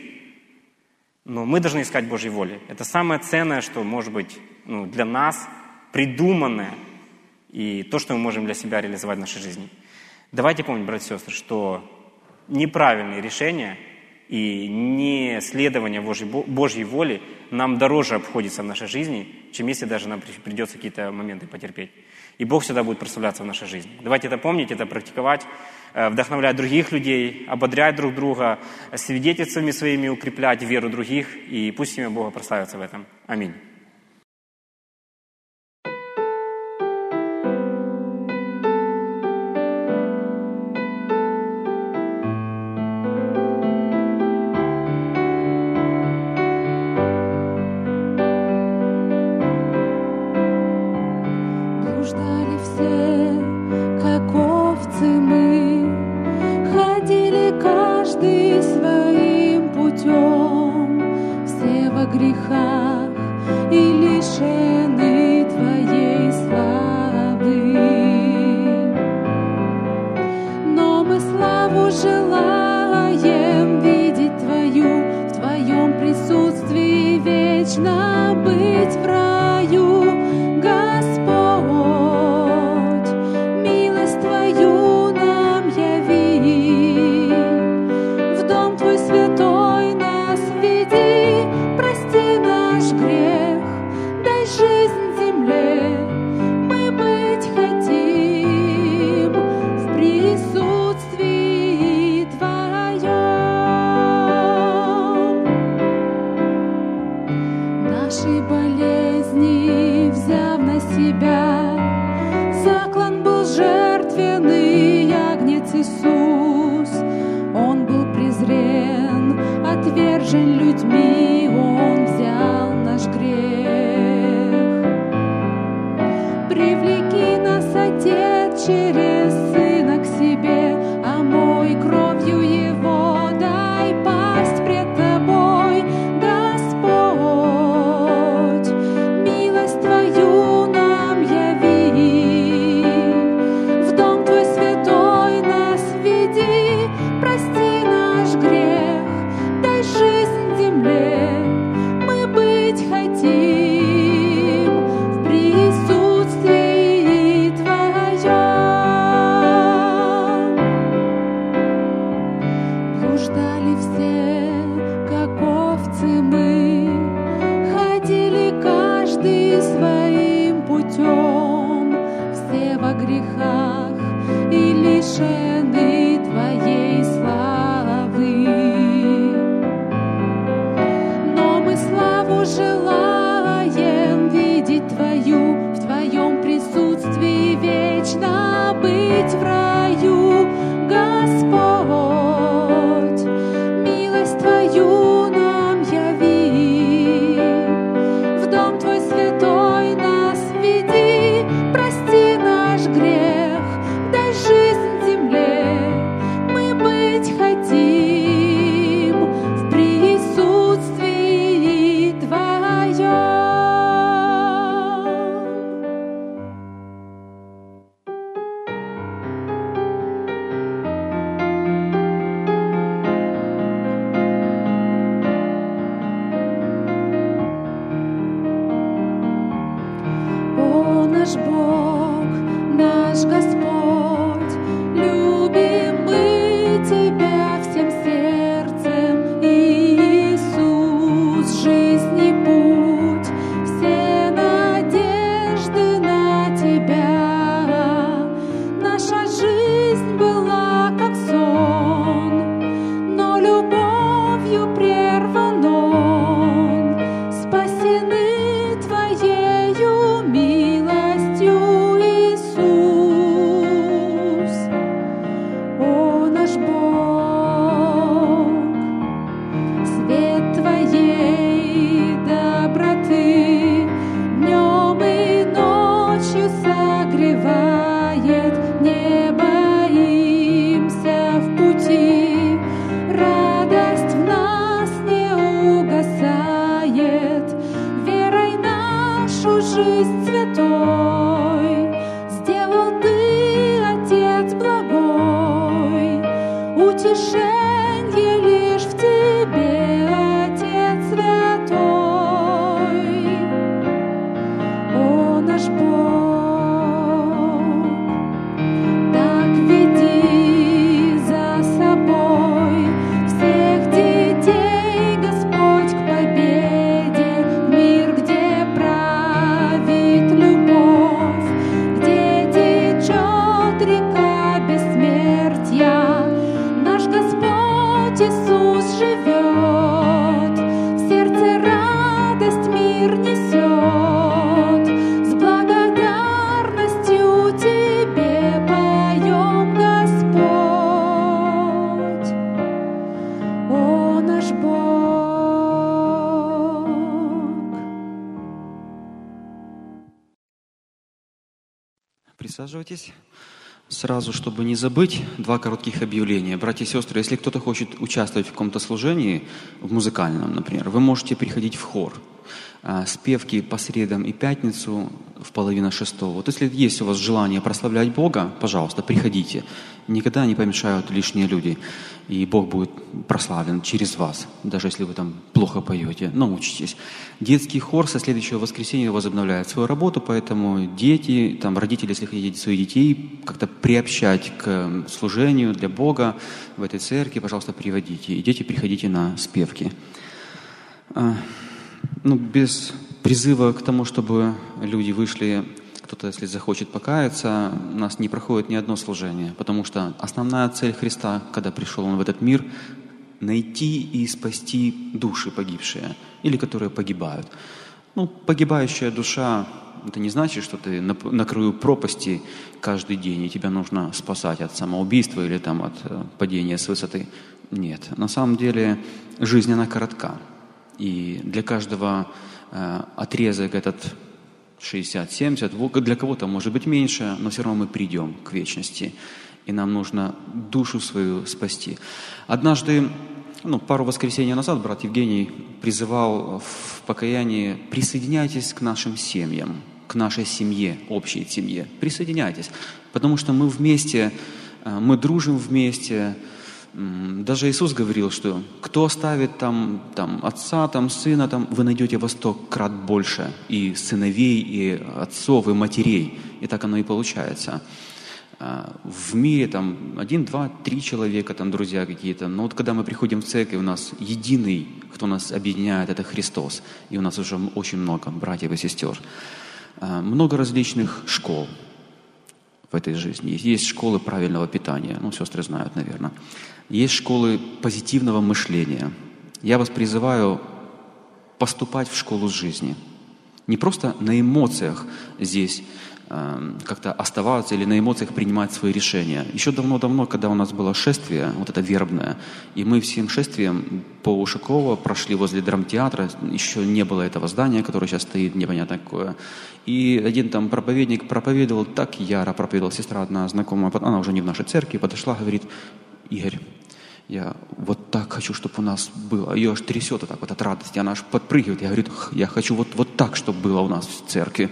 Но мы должны искать Божьей воли. Это самое ценное, что может быть, ну, для нас придуманное, и то, что мы можем для себя реализовать в нашей жизни. Давайте помнить, братья и сестры, что неправильные решения и не следование Божьей, Божьей воли нам дороже обходится в нашей жизни, чем если даже нам придется какие-то моменты потерпеть. И Бог всегда будет прославляться в нашей жизни. Давайте это помнить, это практиковать, вдохновлять других людей, ободрять друг друга, свидетельствами своими укреплять веру других, и пусть имя Бога прославится в этом. Аминь. Грехах и лишены Твоей славы. Но мы славу желаем видеть Твою, в Твоем присутствии вечно быть в раю, Господь. Милость Твою нам яви, в дом Твой святой нас веди. Прости наш грех, дай жизнь земле, мы быть хотим в присутствии Твоем. Наши болезни взяв на себя, заклан был жертвенный ягнец Иисус. Он был презрен, отвержен людьми, Он взял наш грех. Привлеки нас, Отец, через Сына. прости наш грех, дай жизнь земле, мы быть хотим в присутствии Твоем. Блуждали все, как овцы мы, ходили каждый своим путем, все во грехах и лишены Твоей славы. Но мы славу желаем видеть Твою, в Твоем присутствии вечно быть в раю, Господь. Милость Твою нам яви, в дом Твой святой нас веди, прости наш грех, дай жизнь земле, мы быть хотим в присутствии Твоем. О, наш Бог, наш Господь, любим мы Тебя всем сердцем, Иисус, жизни путь, все надежды на Тебя. Наша жизнь была как сон, но любовью прерван он, спасены Твоею милостью, Иисус. О, наш Бог, свет Твоей доброты днем и ночью согревает, не боимся в пути, радость в нас не угасает, верой нашу жизнь святой сделал Ты, Отец благой, утешенье лишь в Тебе, Отец святой. О, наш Бог, так веди за собой всех детей, Господь, к победе, в мир, где правит любовь, где течет река бессмертия. Наш Господь Иисус живет, в сердце радость мир несет, с благодарностью Тебе поем, Господь. О, наш Бог. Присаживайтесь. Сразу, чтобы не забыть, два коротких объявления. Братья и сестры, если кто-то хочет участвовать в каком-то служении, в музыкальном, например, вы можете приходить в хор. А, спевки по средам и пятницу в половина шестого. Вот если есть у вас желание прославлять Бога, пожалуйста, приходите. Никогда не помешают лишние люди. И Бог будет прославлен через вас, даже если вы там плохо поете. Научитесь. Детский хор со следующего воскресенья возобновляет свою работу, поэтому дети, там, родители, если хотите своих детей как-то приобщать к служению для Бога в этой церкви, пожалуйста, приводите. И дети, приходите на спевки. Ну, без призыва к тому, чтобы люди вышли, кто-то, если захочет покаяться, у нас не проходит ни одно служение, потому что основная цель Христа, когда пришел Он в этот мир, найти и спасти души погибшие, или которые погибают. Ну, погибающая душа, это не значит, что ты на, на краю пропасти каждый день, и тебя нужно спасать от самоубийства или там, от падения с высоты. Нет, на самом деле жизнь, она коротка. И для каждого э, отрезок этот шестьдесят-семьдесят, для кого-то может быть меньше, но все равно мы придем к вечности. И нам нужно душу свою спасти. Однажды, ну, пару воскресений назад брат Евгений призывал в покаянии: присоединяйтесь к нашим семьям, к нашей семье, общей семье. Присоединяйтесь, потому что мы вместе, мы дружим вместе, Даже Иисус говорил, что кто оставит там, там отца, там сына, там, вы найдете во сто крат больше и сыновей, и отцов, и матерей. И так оно и получается. В мире там один, два, три человека, там друзья какие-то. Но вот когда мы приходим в церковь, у нас единый, кто нас объединяет, это Христос. И у нас уже очень много братьев и сестер. Много различных школ в этой жизни. Есть школы правильного питания, ну, сестры знают, наверное. Есть школы позитивного мышления. Я вас призываю поступать в школу жизни. Не просто на эмоциях здесь э, как-то оставаться или на эмоциях принимать свои решения. Еще давно-давно, когда у нас было шествие, вот это вербное, и мы всем шествием по Ушакова прошли возле драмтеатра, еще не было этого здания, которое сейчас стоит, непонятно какое. И один там проповедник проповедовал, так яро проповедовал, сестра одна знакомая, она уже не в нашей церкви, подошла, говорит: Игорь, я вот так хочу, чтобы у нас было. Ее аж трясет вот так вот от радости, она аж подпрыгивает. Я говорю: я хочу вот, вот так, чтобы было у нас в церкви.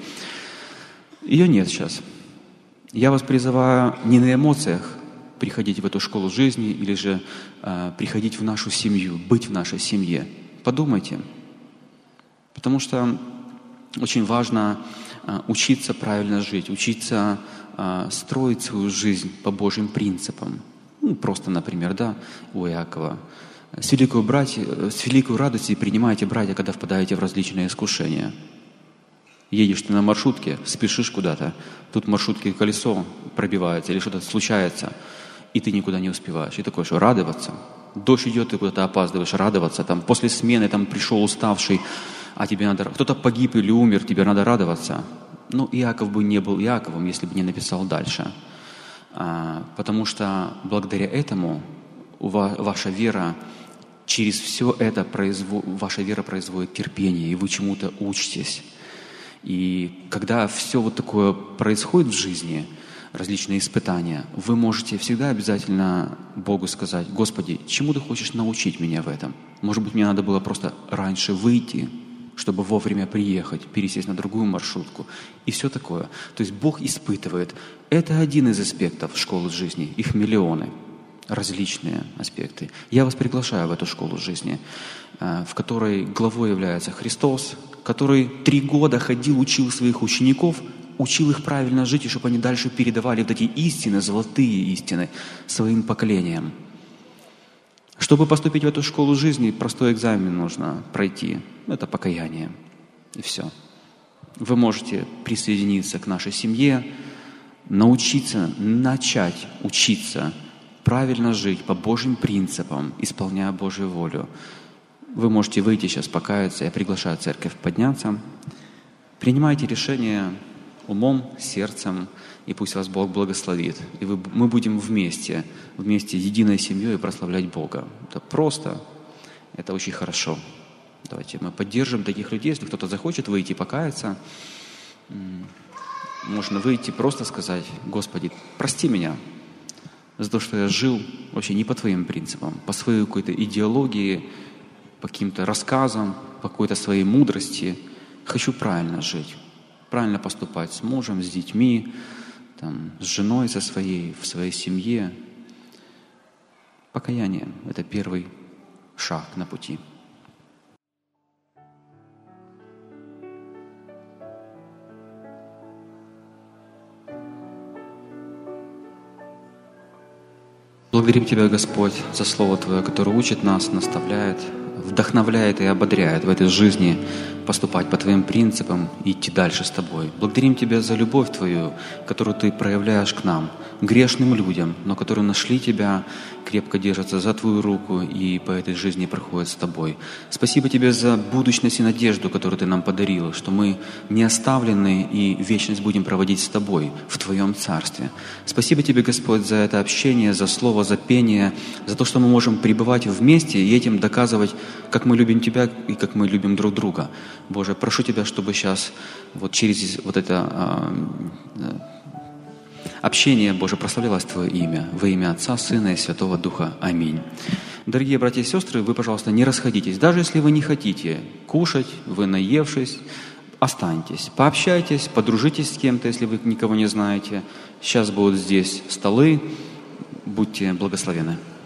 Ее нет сейчас. Я вас призываю не на эмоциях приходить в эту школу жизни или же э, приходить в нашу семью, быть в нашей семье. Подумайте. Потому что очень важно э, учиться правильно жить, учиться э, строить свою жизнь по Божьим принципам. Ну, просто, например, да, у Иакова. С великой, братья, с великой радостью принимаете, братья, когда впадаете в различные искушения. Едешь ты на маршрутке, спешишь куда-то, тут маршрутки колесо пробивается или что-то случается, и ты никуда не успеваешь. И такое, что радоваться. Дождь идет, ты куда-то опаздываешь, радоваться. Там, после смены там, пришел уставший, а тебе надо... Кто-то погиб или умер, тебе надо радоваться. Ну, Иаков бы не был Иаковом, если бы не написал дальше. А, потому что благодаря этому ваша вера, через все это производ... ваша вера производит терпение, и вы чему-то учитесь. И когда все вот такое происходит в жизни, различные испытания, вы можете всегда обязательно Богу сказать: Господи, чему Ты хочешь научить меня в этом? Может быть, мне надо было просто раньше выйти, чтобы вовремя приехать, пересесть на другую маршрутку и все такое. То есть Бог испытывает. Это один из аспектов школы жизни. Их миллионы, различные аспекты. Я вас приглашаю в эту школу жизни, в которой главой является Христос, который три года ходил, учил своих учеников, учил их правильно жить, и чтобы они дальше передавали вот эти истины, золотые истины, своим поколениям. Чтобы поступить в эту школу жизни, простой экзамен нужно пройти. Это покаяние. И все. Вы можете присоединиться к нашей семье, научиться, начать учиться правильно жить по Божьим принципам, исполняя Божью волю. Вы можете выйти сейчас, покаяться. Я приглашаю церковь подняться. Принимайте решение умом, сердцем, и пусть вас Бог благословит. И вы, мы будем вместе, вместе единой семьей прославлять Бога. Это просто, это очень хорошо. Давайте мы поддержим таких людей. Если кто-то захочет выйти покаяться, можно выйти, просто сказать: Господи, прости меня за то, что я жил вообще не по Твоим принципам, по своей какой-то идеологии, по каким-то рассказам, по какой-то своей мудрости. Хочу правильно жить, правильно поступать с мужем, с детьми, там, с женой со своей, в своей семье. Покаяние — это первый шаг на пути. Благодарим Тебя, Господь, за Слово Твое, которое учит нас, наставляет, вдохновляет и ободряет в этой жизни поступать по Твоим принципам и идти дальше с Тобой. Благодарим Тебя за любовь Твою, которую Ты проявляешь к нам, грешным людям, но которые нашли Тебя, крепко держатся за Твою руку и по этой жизни проходят с Тобой. Спасибо Тебе за будущность и надежду, которую Ты нам подарил, что мы не оставлены и вечность будем проводить с Тобой в Твоем Царстве. Спасибо Тебе, Господь, за это общение, за слово, за пение, за то, что мы можем пребывать вместе и этим доказывать, как мы любим Тебя и как мы любим друг друга. Боже, прошу Тебя, чтобы сейчас вот через вот это э, общение, Боже, прославлялось Твое имя, во имя Отца, Сына и Святого Духа. Аминь. Дорогие братья и сестры, вы, пожалуйста, не расходитесь. Даже если вы не хотите кушать, вы наевшись, останьтесь, пообщайтесь, подружитесь с кем-то, если вы никого не знаете. Сейчас будут здесь столы. Будьте благословенны.